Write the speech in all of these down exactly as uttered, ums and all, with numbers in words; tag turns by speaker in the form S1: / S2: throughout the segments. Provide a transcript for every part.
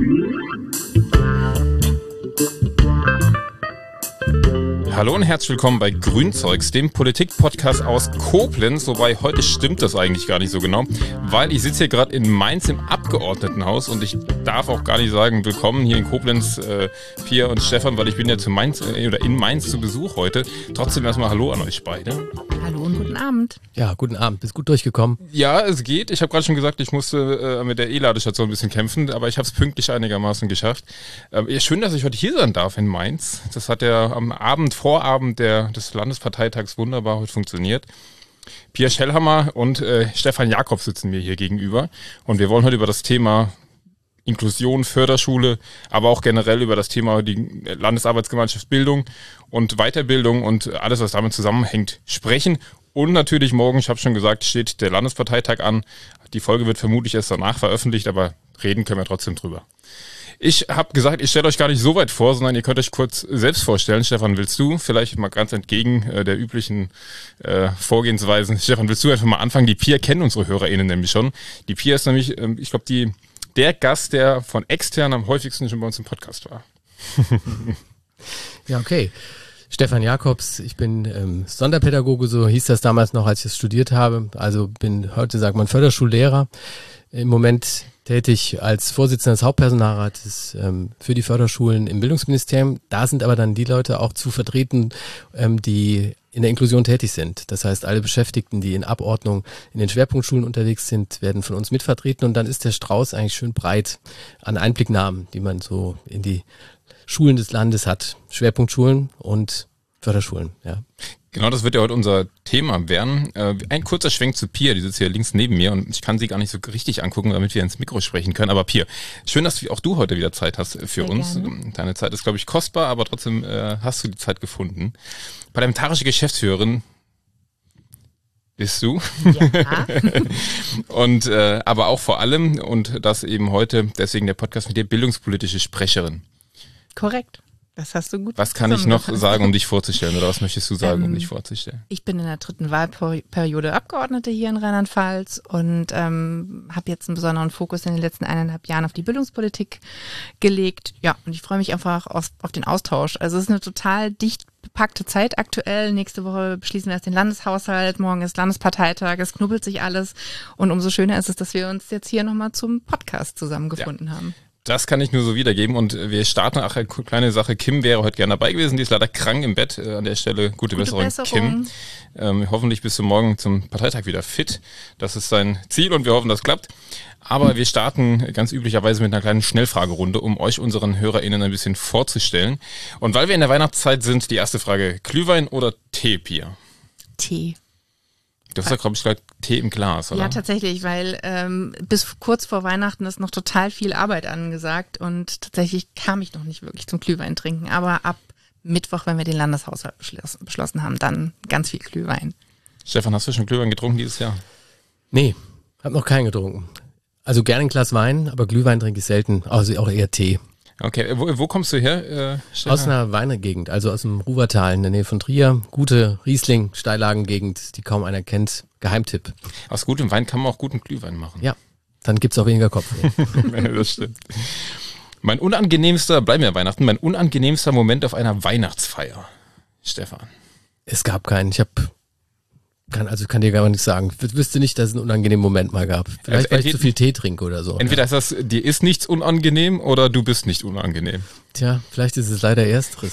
S1: Hallo und herzlich willkommen bei Grünzeugs, dem Politik-Podcast aus Koblenz. Wobei, heute stimmt das eigentlich gar nicht so genau, weil ich sitze hier gerade in Mainz im Abgeordnetenhaus und ich darf auch gar nicht sagen, willkommen hier in Koblenz, äh, Pia und Stefan, weil ich bin ja zu Mainz, äh, oder in Mainz zu Besuch heute. Trotzdem erstmal Hallo an euch beide.
S2: Hallo und guten Abend.
S3: Ja, guten Abend. Bist gut durchgekommen?
S1: Ja, es geht. Ich habe gerade schon gesagt, ich musste äh, mit der E-Ladestation ein bisschen kämpfen, aber ich habe es pünktlich einigermaßen geschafft. Äh, schön, dass ich heute hier sein darf in Mainz. Das hat ja am Abend, Vorabend der, des Landesparteitags wunderbar heute funktioniert. Pia Schellhammer und äh, Stefan Jakob sitzen mir hier gegenüber und wir wollen heute über das Thema Inklusion, Förderschule, aber auch generell über das Thema die Landesarbeitsgemeinschaft Bildung und Weiterbildung und alles, was damit zusammenhängt, sprechen. Und natürlich morgen, ich habe schon gesagt, steht der Landesparteitag an. Die Folge wird vermutlich erst danach veröffentlicht, aber reden können wir trotzdem drüber. Ich habe gesagt, ich stelle euch gar nicht so weit vor, sondern ihr könnt euch kurz selbst vorstellen. Stefan, willst du vielleicht mal ganz entgegen äh, der üblichen äh, Vorgehensweisen, Stefan, willst du einfach mal anfangen? Die Pia kennen unsere HörerInnen nämlich schon. Die Pia ist nämlich, ähm, ich glaube, die der Gast, der von extern am häufigsten schon bei uns im Podcast war.
S3: Ja, okay. Stefan Jakobs, ich bin ähm, Sonderpädagoge, so hieß das damals noch, als ich es studiert habe. Also bin heute, sagt man, Förderschullehrer. Im Moment tätig als Vorsitzender des Hauptpersonalrates ähm, für die Förderschulen im Bildungsministerium. Da sind aber dann die Leute auch zu vertreten, ähm, die in der Inklusion tätig sind. Das heißt, alle Beschäftigten, die in Abordnung in den Schwerpunktschulen unterwegs sind, werden von uns mitvertreten. Und dann ist der Strauß eigentlich schön breit an Einblicknahmen, die man so in die Schulen des Landes hat. Schwerpunktschulen und Förderschulen, ja.
S1: Genau, das wird ja heute unser Thema werden. Ein kurzer Schwenk zu Pia, die sitzt hier links neben mir und ich kann sie gar nicht so richtig angucken, damit wir ins Mikro sprechen können. Aber Pia, schön, dass auch du heute wieder Zeit hast für Sehr uns. Gerne. Deine Zeit ist, glaube ich, kostbar, aber trotzdem äh, hast du die Zeit gefunden. Parlamentarische Geschäftsführerin bist du. Ja. und äh, aber auch vor allem, und das eben heute, deswegen der Podcast mit dir, bildungspolitische Sprecherin.
S2: Korrekt. Das hast du gut
S1: Was kann ich noch sagen, um dich vorzustellen? Oder was möchtest du sagen, ähm, um dich vorzustellen?
S2: Ich bin in der dritten Wahlperiode Abgeordnete hier in Rheinland-Pfalz und ähm, habe jetzt einen besonderen Fokus in den letzten eineinhalb Jahren auf die Bildungspolitik gelegt. Ja, und ich freue mich einfach auf, auf den Austausch. Also es ist eine total dicht bepackte Zeit aktuell. Nächste Woche beschließen wir erst den Landeshaushalt, morgen ist Landesparteitag, es knubbelt sich alles. Und umso schöner ist es, dass wir uns jetzt hier nochmal zum Podcast zusammengefunden ja. haben.
S1: Das kann ich nur so wiedergeben und wir starten auch eine kleine Sache. Kim wäre heute gerne dabei gewesen, die ist leider krank im Bett. Äh, an der Stelle gute, gute Besserung, Besserung, Kim. Ähm, hoffentlich bist du morgen zum Parteitag wieder fit. Das ist sein Ziel und wir hoffen, das klappt. Aber wir starten ganz üblicherweise mit einer kleinen Schnellfragerunde, um euch unseren HörerInnen ein bisschen vorzustellen. Und weil wir in der Weihnachtszeit sind, die erste Frage, Glühwein oder Tee, Pia?
S2: Tee.
S1: Du hast ja, glaube ich, gleich Tee im Glas, oder?
S2: Ja, tatsächlich, weil ähm, bis kurz vor Weihnachten ist noch total viel Arbeit angesagt und tatsächlich kam ich noch nicht wirklich zum Glühwein trinken. Aber ab Mittwoch, wenn wir den Landeshaushalt beschlossen, beschlossen haben, dann ganz viel Glühwein.
S1: Stefan, hast du schon Glühwein getrunken dieses Jahr?
S3: Nee, hab noch keinen getrunken. Also gerne ein Glas Wein, aber Glühwein trinke ich selten, also auch eher Tee.
S1: Okay, wo, wo kommst du her, äh, Stefan?
S3: Aus einer Weinegegend, also aus dem Ruhrtal in der Nähe von Trier. Gute Riesling, Steillagengegend, die kaum einer kennt. Geheimtipp.
S1: Aus gutem Wein kann man auch guten Glühwein machen.
S3: Ja, dann gibt's auch weniger Kopfweh.
S1: Das stimmt. Mein unangenehmster, bleiben wir Weihnachten, mein unangenehmster Moment auf einer Weihnachtsfeier, Stefan.
S3: Es gab keinen. Ich habe Kann, also kann dir gar nicht sagen. Ich wüsste nicht, dass es einen unangenehmen Moment mal gab. Vielleicht, also weil ich zu viel Tee trinke oder so.
S1: Entweder ist das, dir ist nichts unangenehm oder du bist nicht unangenehm.
S3: Tja, vielleicht ist es leider ersteres.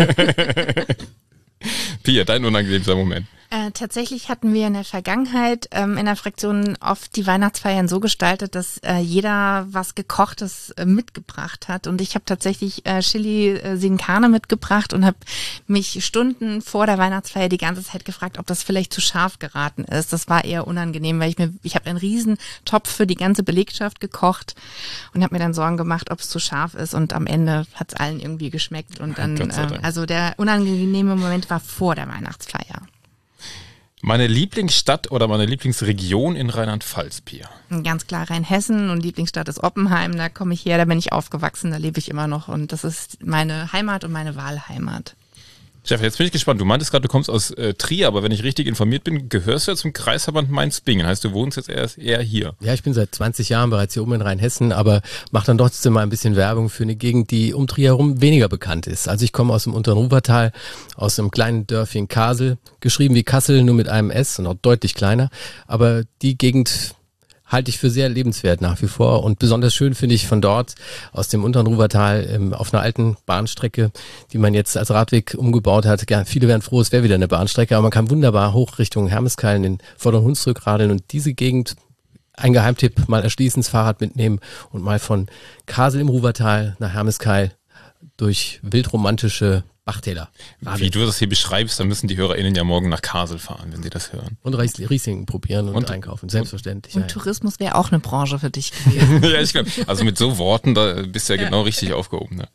S1: Pia, dein unangenehmster Moment.
S2: Äh, tatsächlich hatten wir in der Vergangenheit ähm, in der Fraktion oft die Weihnachtsfeiern so gestaltet, dass äh, jeder was Gekochtes äh, mitgebracht hat. Und ich habe tatsächlich äh, Chili äh, sin Carne mitgebracht und habe mich Stunden vor der Weihnachtsfeier die ganze Zeit gefragt, ob das vielleicht zu scharf geraten ist. Das war eher unangenehm, weil ich mir, ich habe einen riesen Topf für die ganze Belegschaft gekocht und habe mir dann Sorgen gemacht, ob es zu scharf ist. Und am Ende hat es allen irgendwie geschmeckt. Und dann, äh, also der unangenehme Moment war vor der Weihnachtsfeier.
S1: Meine Lieblingsstadt oder meine Lieblingsregion in Rheinland-Pfalz, Pia?
S2: Ganz klar Rheinhessen und Lieblingsstadt ist Oppenheim. Da komme ich her, da bin ich aufgewachsen, da lebe ich immer noch und das ist meine Heimat und meine Wahlheimat.
S1: Stefan, jetzt bin ich gespannt. Du meintest gerade, du kommst aus äh, Trier, aber wenn ich richtig informiert bin, gehörst du ja zum Kreisverband Mainz-Bingen. Heißt, du wohnst jetzt erst eher hier.
S3: Ja, ich bin seit zwanzig Jahren bereits hier oben in Rheinhessen, aber mache dann trotzdem mal ein bisschen Werbung für eine Gegend, die um Trier herum weniger bekannt ist. Also ich komme aus dem unteren Ruhrtal, aus einem kleinen Dörfchen Kasel, geschrieben wie Kassel, nur mit einem S und auch deutlich kleiner. Aber die Gegend halte ich für sehr lebenswert nach wie vor und besonders schön finde ich von dort aus dem unteren Ruhrtal ähm, auf einer alten Bahnstrecke, die man jetzt als Radweg umgebaut hat. Ja, viele wären froh, es wäre wieder eine Bahnstrecke, aber man kann wunderbar hoch Richtung Hermeskeil in den vorderen Hunsrück radeln und diese Gegend, ein Geheimtipp, mal erschließen, das Fahrrad mitnehmen und mal von Kasel im Ruhrtal nach Hermeskeil durch wildromantische Bachtäler.
S1: Wie du das hier beschreibst, dann müssen die HörerInnen ja morgen nach Kasel fahren, wenn sie das hören.
S3: Und Riesling probieren und, und einkaufen, selbstverständlich.
S2: Und
S3: ja,
S2: Tourismus wäre auch eine Branche für dich gewesen.
S1: Ja, ich glaube, also mit so Worten, da bist du ja genau richtig aufgehoben. Ne?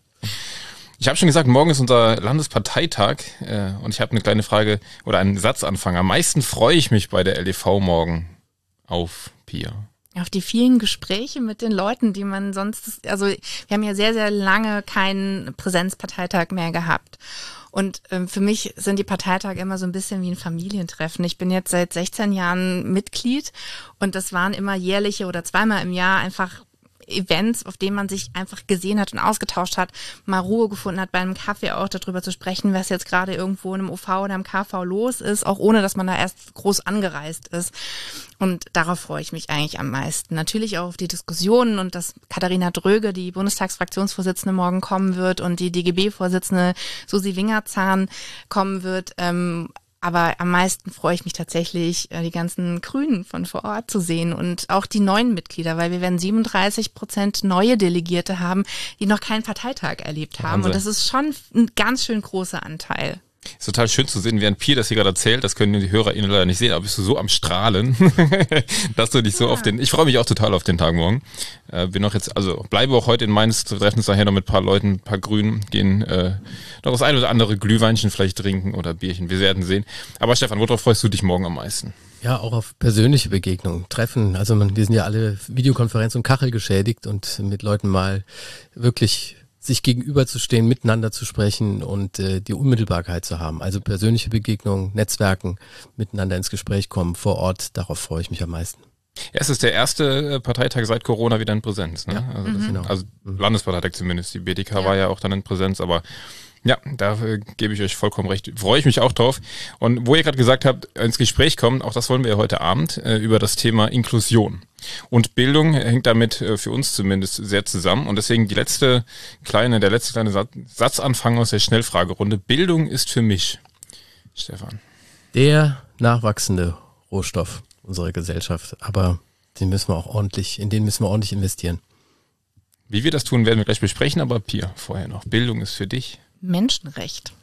S1: Ich habe schon gesagt, morgen ist unser Landesparteitag äh, und ich habe eine kleine Frage oder einen Satzanfang. Am meisten freue ich mich bei der L D V morgen auf Pia.
S2: Auf die vielen Gespräche mit den Leuten, die man sonst, also wir haben ja sehr, sehr lange keinen Präsenzparteitag mehr gehabt. Und ähm, für mich sind die Parteitage immer so ein bisschen wie ein Familientreffen. Ich bin jetzt seit sechzehn Jahren Mitglied und das waren immer jährliche oder zweimal im Jahr einfach Events, auf denen man sich einfach gesehen hat und ausgetauscht hat, mal Ruhe gefunden hat, bei einem Kaffee auch darüber zu sprechen, was jetzt gerade irgendwo in einem O V oder im K V los ist, auch ohne, dass man da erst groß angereist ist. Und darauf freue ich mich eigentlich am meisten. Natürlich auch auf die Diskussionen und dass Katharina Dröge, die Bundestagsfraktionsvorsitzende, morgen kommen wird und die D G B-Vorsitzende Susi Wingerzahn kommen wird. Ähm, Aber am meisten freue ich mich tatsächlich, die ganzen Grünen von vor Ort zu sehen und auch die neuen Mitglieder, weil wir werden siebenunddreißig Prozent neue Delegierte haben, die noch keinen Parteitag erlebt haben. Und das ist schon ein ganz schön großer Anteil.
S1: Ist total schön zu sehen, während Pia das hier gerade erzählt, das können die HörerInnen leider nicht sehen, aber bist du so am Strahlen, dass du dich so ja. auf den, ich freue mich auch total auf den Tag morgen. Äh, bin auch jetzt, also bleibe auch heute in Mainz, treffen uns nachher noch mit ein paar Leuten, ein paar Grünen, gehen äh, noch das ein oder andere Glühweinchen vielleicht trinken oder Bierchen, wir werden sehen. Aber Stefan, worauf freust du dich morgen am meisten?
S3: Ja, auch auf persönliche Begegnungen, Treffen. Also man, wir sind ja alle Videokonferenz und Kachel geschädigt und mit Leuten mal wirklich sich gegenüberzustehen, miteinander zu sprechen und äh, die Unmittelbarkeit zu haben. Also persönliche Begegnungen, Netzwerken, miteinander ins Gespräch kommen vor Ort, darauf freue ich mich am meisten.
S1: Ja, es ist der erste Parteitag seit Corona wieder in Präsenz. Ne?
S3: Ja,
S1: also,
S3: mhm.
S1: das,
S3: genau.
S1: also Landesparteitag zumindest. Die B D K
S2: ja.
S1: war ja auch dann in Präsenz, aber ja, da äh, gebe ich euch vollkommen recht. Freue ich mich auch drauf. Und wo ihr gerade gesagt habt, ins Gespräch kommen, auch das wollen wir ja heute Abend, äh, über das Thema Inklusion. Und Bildung hängt damit äh, für uns zumindest sehr zusammen. Und deswegen die letzte kleine, der letzte kleine Satz, Satzanfang aus der Schnellfragerunde. Bildung ist für mich, Stefan.
S3: Der nachwachsende Rohstoff unserer Gesellschaft. Aber den müssen wir auch ordentlich, in den müssen wir ordentlich investieren.
S1: Wie wir das tun, werden wir gleich besprechen, aber Pia, vorher noch. Bildung ist für dich?
S2: Menschenrecht.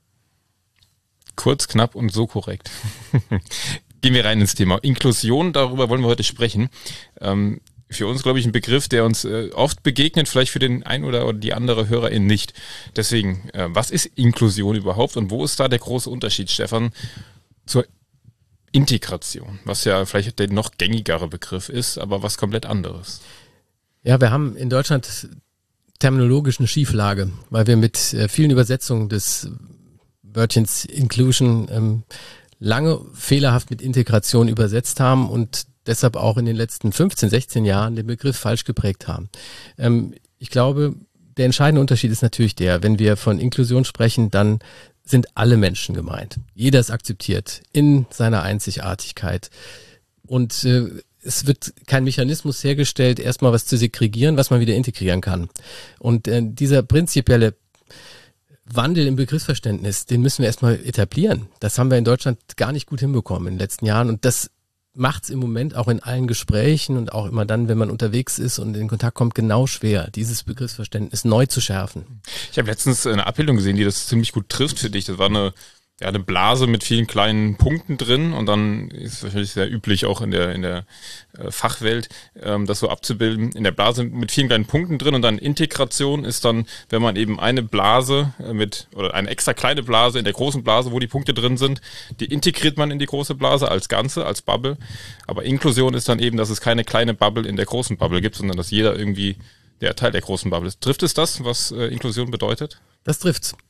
S1: Kurz, knapp und so korrekt. Gehen wir rein ins Thema. Inklusion, darüber wollen wir heute sprechen. Ähm, für uns, glaube ich, ein Begriff, der uns äh, oft begegnet, vielleicht für den ein oder die andere Hörerin nicht. Deswegen, äh, was ist Inklusion überhaupt und wo ist da der große Unterschied, Stefan, zur Integration? Was ja vielleicht der noch gängigere Begriff ist, aber was komplett anderes.
S3: Ja, wir haben in Deutschland terminologisch eine Schieflage, weil wir mit äh, vielen Übersetzungen des Wörtchens Inclusion ähm, lange fehlerhaft mit Integration übersetzt haben und deshalb auch in den letzten fünfzehn, sechzehn Jahren den Begriff falsch geprägt haben. Ähm, ich glaube, der entscheidende Unterschied ist natürlich der, wenn wir von Inklusion sprechen, dann sind alle Menschen gemeint. Jeder ist akzeptiert in seiner Einzigartigkeit und äh, es wird kein Mechanismus hergestellt, erstmal was zu segregieren, was man wieder integrieren kann. Und äh, dieser prinzipielle Wandel im Begriffsverständnis, den müssen wir erstmal etablieren. Das haben wir in Deutschland gar nicht gut hinbekommen in den letzten Jahren. Und das macht es im Moment auch in allen Gesprächen und auch immer dann, wenn man unterwegs ist und in Kontakt kommt, genau schwer, dieses Begriffsverständnis neu zu schärfen.
S1: Ich habe letztens eine Abbildung gesehen, die das ziemlich gut trifft für dich. Das war eine Ja, eine Blase mit vielen kleinen Punkten drin und dann ist wahrscheinlich sehr üblich auch in der in der äh, Fachwelt, ähm, das so abzubilden. In der Blase mit vielen kleinen Punkten drin und dann Integration ist dann, wenn man eben eine Blase äh, mit oder eine extra kleine Blase in der großen Blase, wo die Punkte drin sind, die integriert man in die große Blase als Ganze, als Bubble. Aber Inklusion ist dann eben, dass es keine kleine Bubble in der großen Bubble gibt, sondern dass jeder irgendwie der Teil der großen Bubble ist. Trifft es das, was äh, Inklusion bedeutet?
S3: Das trifft's.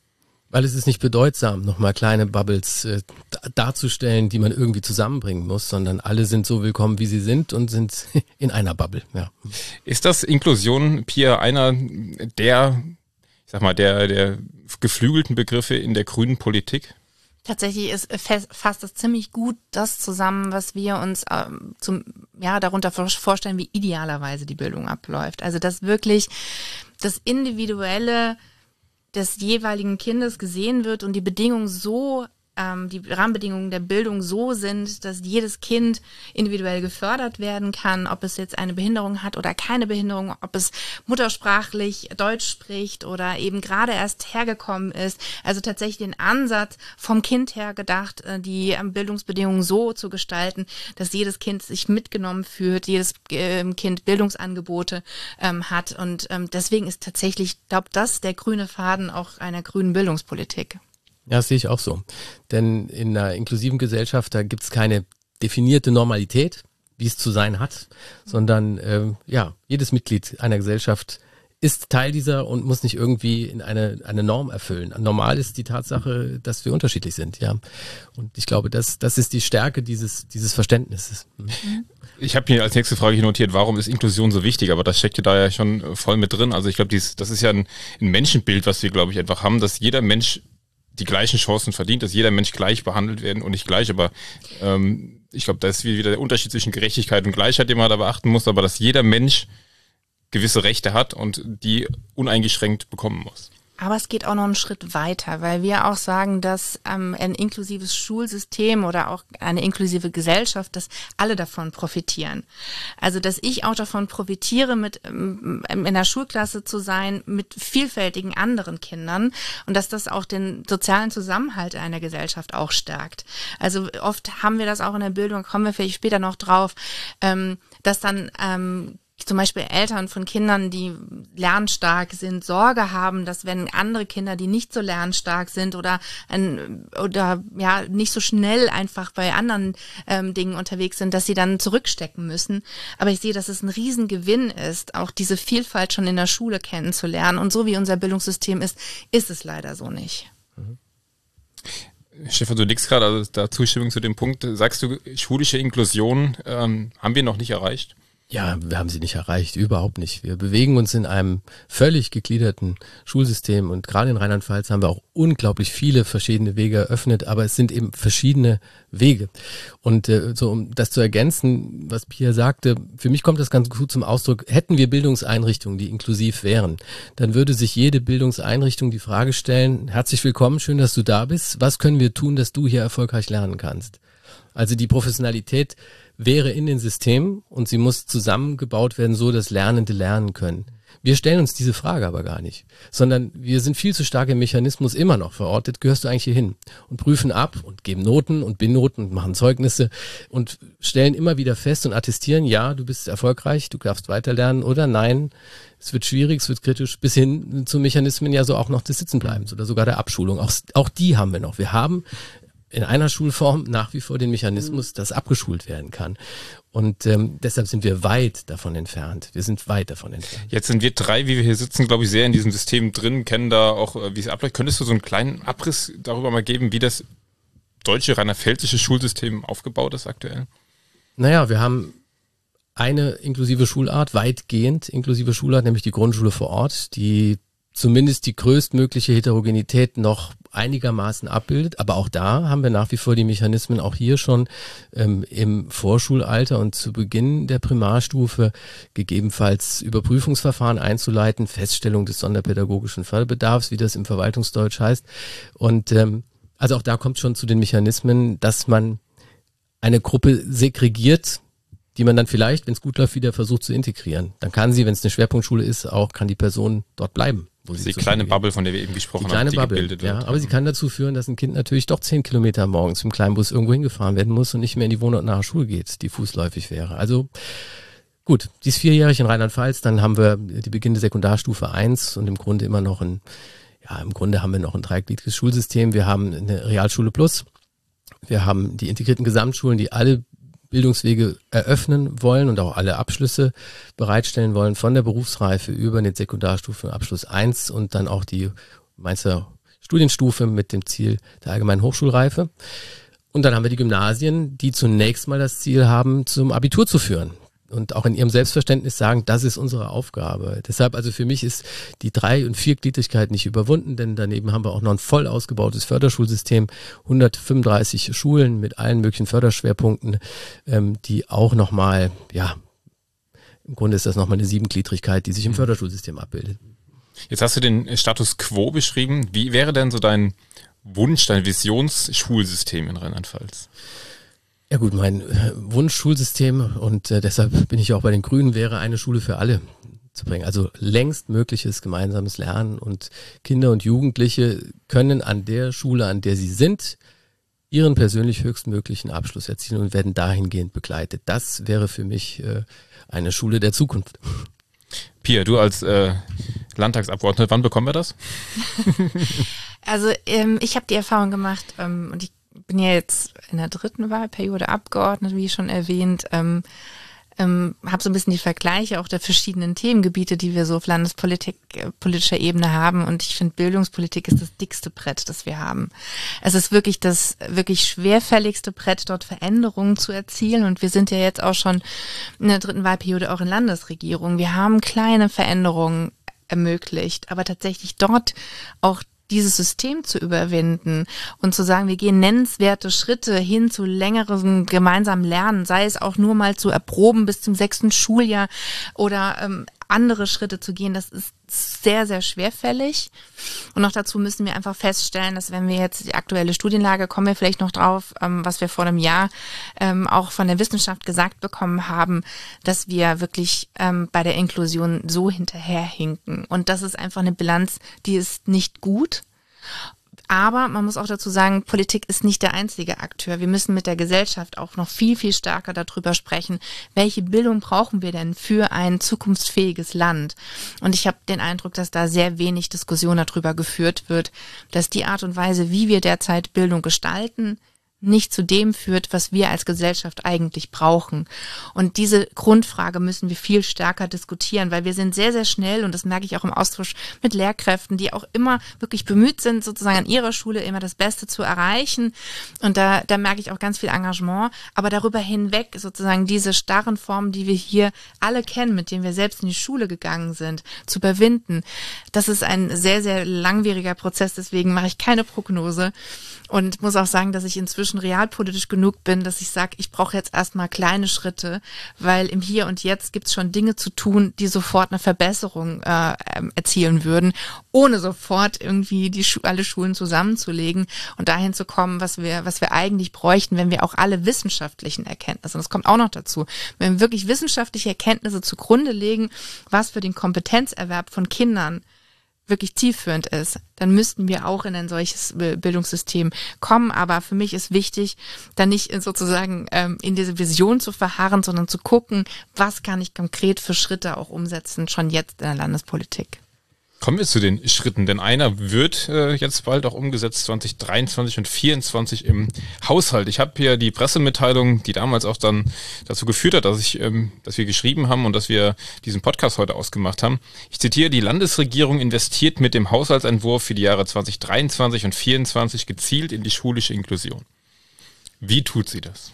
S3: Weil es ist nicht bedeutsam, nochmal kleine Bubbles äh, darzustellen, die man irgendwie zusammenbringen muss, sondern alle sind so willkommen, wie sie sind und sind in einer Bubble. Ja.
S1: Ist das Inklusion, Pia, einer der, ich sag mal, der, der geflügelten Begriffe in der grünen Politik?
S2: Tatsächlich ist fasst das ziemlich gut das zusammen, was wir uns ähm, zum ja darunter vorstellen, wie idealerweise die Bildung abläuft. Also dass wirklich das Individuelle des jeweiligen Kindes gesehen wird und die Bedingungen so, ähm, die Rahmenbedingungen der Bildung so sind, dass jedes Kind individuell gefördert werden kann, ob es jetzt eine Behinderung hat oder keine Behinderung, ob es muttersprachlich Deutsch spricht oder eben gerade erst hergekommen ist. Also tatsächlich den Ansatz vom Kind her gedacht, die Bildungsbedingungen so zu gestalten, dass jedes Kind sich mitgenommen fühlt, jedes äh, Kind Bildungsangebote ähm, hat. Und ähm, deswegen ist tatsächlich, ich glaube, das der grüne Faden auch einer grünen Bildungspolitik.
S3: Ja, das sehe ich auch so. Denn in einer inklusiven Gesellschaft, da gibt es keine definierte Normalität, wie es zu sein hat, sondern ähm, ja, jedes Mitglied einer Gesellschaft ist Teil dieser und muss nicht irgendwie in eine eine Norm erfüllen. Normal ist die Tatsache, dass wir unterschiedlich sind, ja. Und ich glaube, das das ist die Stärke dieses dieses Verständnisses. Mhm.
S1: Ich habe mir als nächste Frage hier notiert, warum ist Inklusion so wichtig? Aber das steckt ja da ja schon voll mit drin. Also ich glaube, dies das ist ja ein, ein Menschenbild, was wir, glaube ich, einfach haben, dass jeder Mensch die gleichen Chancen verdient, dass jeder Mensch gleich behandelt werden und nicht gleich, aber ähm, ich glaube, da ist wieder der Unterschied zwischen Gerechtigkeit und Gleichheit, den man da beachten muss, aber dass jeder Mensch gewisse Rechte hat und die uneingeschränkt bekommen muss.
S2: Aber es geht auch noch einen Schritt weiter, weil wir auch sagen, dass ähm, ein inklusives Schulsystem oder auch eine inklusive Gesellschaft, dass alle davon profitieren. Also dass ich auch davon profitiere, mit ähm, in der Schulklasse zu sein, mit vielfältigen anderen Kindern und dass das auch den sozialen Zusammenhalt einer Gesellschaft auch stärkt. Also oft haben wir das auch in der Bildung, kommen wir vielleicht später noch drauf, ähm, dass dann ähm, zum Beispiel Eltern von Kindern, die lernstark sind, Sorge haben, dass wenn andere Kinder, die nicht so lernstark sind oder ein, oder ja nicht so schnell einfach bei anderen ähm, Dingen unterwegs sind, dass sie dann zurückstecken müssen. Aber ich sehe, dass es ein Riesengewinn ist, auch diese Vielfalt schon in der Schule kennenzulernen. Und so wie unser Bildungssystem ist, ist es leider so nicht.
S1: Mhm. Stefan, du nickst gerade, also da Zustimmung zu dem Punkt. Sagst du, schulische Inklusion ähm, haben wir noch nicht erreicht?
S3: Ja, wir haben sie nicht erreicht, überhaupt nicht. Wir bewegen uns in einem völlig gegliederten Schulsystem und gerade in Rheinland-Pfalz haben wir auch unglaublich viele verschiedene Wege eröffnet, aber es sind eben verschiedene Wege. Und äh, so um das zu ergänzen, was Pia sagte, für mich kommt das ganz gut zum Ausdruck, hätten wir Bildungseinrichtungen, die inklusiv wären, dann würde sich jede Bildungseinrichtung die Frage stellen, herzlich willkommen, schön, dass du da bist, was können wir tun, dass du hier erfolgreich lernen kannst? Also die Professionalität wäre in den Systemen und sie muss zusammengebaut werden, so dass Lernende lernen können. Wir stellen uns diese Frage aber gar nicht, sondern wir sind viel zu stark im Mechanismus immer noch verortet, gehörst du eigentlich hier hin und prüfen ab und geben Noten und Benoten und machen Zeugnisse und stellen immer wieder fest und attestieren, ja, du bist erfolgreich, du darfst weiterlernen oder nein, es wird schwierig, es wird kritisch, bis hin zu Mechanismen ja so auch noch des Sitzenbleibens oder sogar der Abschulung. Auch, auch die haben wir noch. Wir haben in einer Schulform nach wie vor den Mechanismus, dass abgeschult werden kann. Und ähm, deshalb sind wir weit davon entfernt. Wir sind weit davon entfernt.
S1: Jetzt sind wir drei, wie wir hier sitzen, glaube ich, sehr in diesem System drin, kennen da auch, wie es abläuft. Könntest du so einen kleinen Abriss darüber mal geben, wie das deutsche rheinland-pfälzische Schulsystem aufgebaut ist aktuell?
S3: Naja, wir haben eine inklusive Schulart, weitgehend inklusive Schulart, nämlich die Grundschule vor Ort, die zumindest die größtmögliche Heterogenität noch einigermaßen abbildet. Aber auch da haben wir nach wie vor die Mechanismen, auch hier schon ähm, im Vorschulalter und zu Beginn der Primarstufe gegebenenfalls Überprüfungsverfahren einzuleiten, Feststellung des sonderpädagogischen Förderbedarfs, wie das im Verwaltungsdeutsch heißt. Und ähm, also auch da kommt schon zu den Mechanismen, dass man eine Gruppe segregiert, die man dann vielleicht, wenn es gut läuft, wieder versucht zu integrieren. Dann kann sie, wenn es eine Schwerpunktschule ist, auch kann die Person dort bleiben.
S1: Wo die kleine Bubble, von der wir eben gesprochen
S3: die kleine
S1: haben, die
S3: Bubble,
S1: gebildet wird.
S3: Ja, aber sie kann dazu führen, dass ein Kind natürlich doch zehn Kilometer morgens im Kleinbus irgendwo hingefahren werden muss und nicht mehr in die wohnortnahe Schule geht, die fußläufig wäre. Also gut, die ist vierjährig in Rheinland-Pfalz, dann haben wir die Beginn der Sekundarstufe eins und im Grunde immer noch ein, ja, im Grunde haben wir noch ein dreigliedriges Schulsystem. Wir haben eine Realschule Plus, wir haben die integrierten Gesamtschulen, die alle Bildungswege eröffnen wollen und auch alle Abschlüsse bereitstellen wollen, von der Berufsreife über den Sekundarstufen Abschluss eins und dann auch die Mainzer Studienstufe mit dem Ziel der allgemeinen Hochschulreife. Und dann haben wir die Gymnasien, die zunächst mal das Ziel haben, zum Abitur zu führen. Und auch in ihrem Selbstverständnis sagen, das ist unsere Aufgabe. Deshalb also für mich ist die Drei- und Viergliedrigkeit nicht überwunden, denn daneben haben wir auch noch ein voll ausgebautes Förderschulsystem, hundertfünfunddreißig Schulen mit allen möglichen Förderschwerpunkten, ähm, die auch nochmal, ja, im Grunde ist das nochmal eine Siebengliedrigkeit, die sich im Förderschulsystem abbildet.
S1: Jetzt hast du den Status Quo beschrieben. Wie wäre denn so dein Wunsch, dein Visionsschulsystem in Rheinland-Pfalz?
S3: Ja gut, mein Wunschschulsystem und äh, deshalb bin ich auch bei den Grünen, wäre eine Schule für alle zu bringen. Also längst mögliches gemeinsames Lernen und Kinder und Jugendliche können an der Schule, an der sie sind, ihren persönlich höchstmöglichen Abschluss erzielen und werden dahingehend begleitet. Das wäre für mich äh, eine Schule der Zukunft.
S1: Pia, du als äh, Landtagsabgeordnete, wann bekommen wir das?
S2: Also ähm, ich habe die Erfahrung gemacht ähm, und ich bin ja jetzt in der dritten Wahlperiode Abgeordnete, wie schon erwähnt, ähm, ähm, habe so ein bisschen die Vergleiche auch der verschiedenen Themengebiete, die wir so auf Landespolitik, äh, politischer Ebene haben, und ich finde, Bildungspolitik ist das dickste Brett, das wir haben. Es ist wirklich das wirklich schwerfälligste Brett, dort Veränderungen zu erzielen, und wir sind ja jetzt auch schon in der dritten Wahlperiode auch in Landesregierung. Wir haben kleine Veränderungen ermöglicht, aber tatsächlich dort auch dieses System zu überwinden und zu sagen, wir gehen nennenswerte Schritte hin zu längerem gemeinsamen Lernen, sei es auch nur mal zu erproben bis zum sechsten Schuljahr oder ähm, andere Schritte zu gehen, das ist sehr, sehr schwerfällig. Und noch dazu müssen wir einfach feststellen, dass wenn wir jetzt die aktuelle Studienlage, kommen wir vielleicht noch drauf, ähm, was wir vor einem Jahr ähm, auch von der Wissenschaft gesagt bekommen haben, dass wir wirklich ähm, bei der Inklusion so hinterherhinken. Und das ist einfach eine Bilanz, die ist nicht gut. Aber man muss auch dazu sagen, Politik ist nicht der einzige Akteur. Wir müssen mit der Gesellschaft auch noch viel, viel stärker darüber sprechen, welche Bildung brauchen wir denn für ein zukunftsfähiges Land. Und ich habe den Eindruck, dass da sehr wenig Diskussion darüber geführt wird, dass die Art und Weise, wie wir derzeit Bildung gestalten, nicht zu dem führt, was wir als Gesellschaft eigentlich brauchen. Und diese Grundfrage müssen wir viel stärker diskutieren, weil wir sind sehr, sehr schnell, und das merke ich auch im Austausch mit Lehrkräften, die auch immer wirklich bemüht sind, sozusagen an ihrer Schule immer das Beste zu erreichen. Und da, da merke ich auch ganz viel Engagement. Aber darüber hinweg sozusagen diese starren Formen, die wir hier alle kennen, mit denen wir selbst in die Schule gegangen sind, zu überwinden, das ist ein sehr, sehr langwieriger Prozess. Deswegen mache ich keine Prognose und muss auch sagen, dass ich inzwischen realpolitisch genug bin, dass ich sage, ich brauche jetzt erstmal kleine Schritte, weil im Hier und Jetzt gibt es schon Dinge zu tun, die sofort eine Verbesserung äh, erzielen würden, ohne sofort irgendwie die Schu- alle Schulen zusammenzulegen und dahin zu kommen, was wir, was wir eigentlich bräuchten, wenn wir auch alle wissenschaftlichen Erkenntnisse, und das kommt auch noch dazu, wenn wir wirklich wissenschaftliche Erkenntnisse zugrunde legen, was für den Kompetenzerwerb von Kindern wirklich zielführend ist, dann müssten wir auch in ein solches Bildungssystem kommen. Aber für mich ist wichtig, da nicht sozusagen ähm, in diese Vision zu verharren, sondern zu gucken, was kann ich konkret für Schritte auch umsetzen, schon jetzt in der Landespolitik.
S1: Kommen wir zu den Schritten, denn einer wird äh, jetzt bald auch umgesetzt, zwanzig dreiundzwanzig und vierundzwanzig im Haushalt. Ich habe hier die Pressemitteilung, die damals auch dann dazu geführt hat, dass ich, ähm, dass wir geschrieben haben und dass wir diesen Podcast heute ausgemacht haben. Ich zitiere: Die Landesregierung investiert mit dem Haushaltsentwurf für die Jahre zwanzig dreiundzwanzig und vierundzwanzig gezielt in die schulische Inklusion. Wie tut sie das?